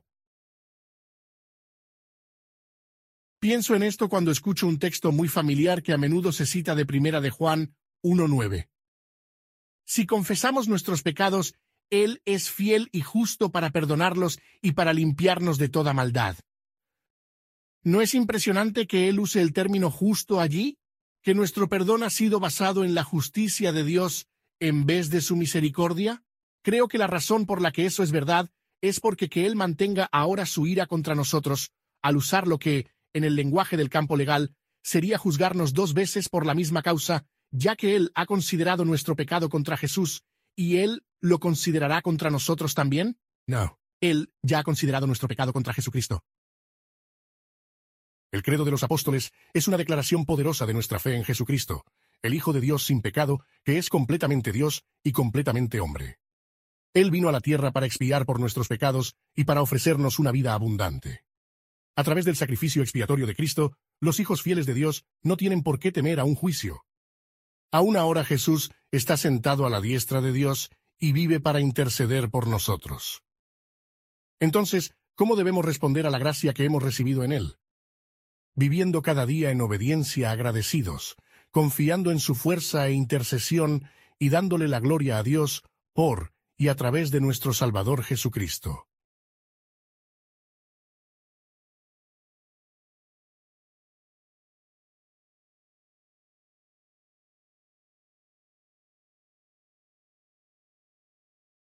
Pienso en esto cuando escucho un texto muy familiar que a menudo se cita de Primera de Juan uno nueve. Si confesamos nuestros pecados, Él es fiel y justo para perdonarlos y para limpiarnos de toda maldad. ¿No es impresionante que Él use el término justo allí? ¿Que nuestro perdón ha sido basado en la justicia de Dios en vez de su misericordia? Creo que la razón por la que eso es verdad es porque que Él mantenga ahora su ira contra nosotros, al usar lo que, en el lenguaje del campo legal, sería juzgarnos dos veces por la misma causa, ya que Él ha considerado nuestro pecado contra Jesús, ¿y Él lo considerará contra nosotros también? No. Él ya ha considerado nuestro pecado contra Jesucristo. El credo de los apóstoles es una declaración poderosa de nuestra fe en Jesucristo, el Hijo de Dios sin pecado, que es completamente Dios y completamente hombre. Él vino a la tierra para expiar por nuestros pecados y para ofrecernos una vida abundante. A través del sacrificio expiatorio de Cristo, los hijos fieles de Dios no tienen por qué temer a un juicio. Aún ahora Jesús está sentado a la diestra de Dios y vive para interceder por nosotros. Entonces, ¿cómo debemos responder a la gracia que hemos recibido en Él? Viviendo cada día en obediencia agradecidos, confiando en su fuerza e intercesión y dándole la gloria a Dios por y a través de nuestro Salvador Jesucristo.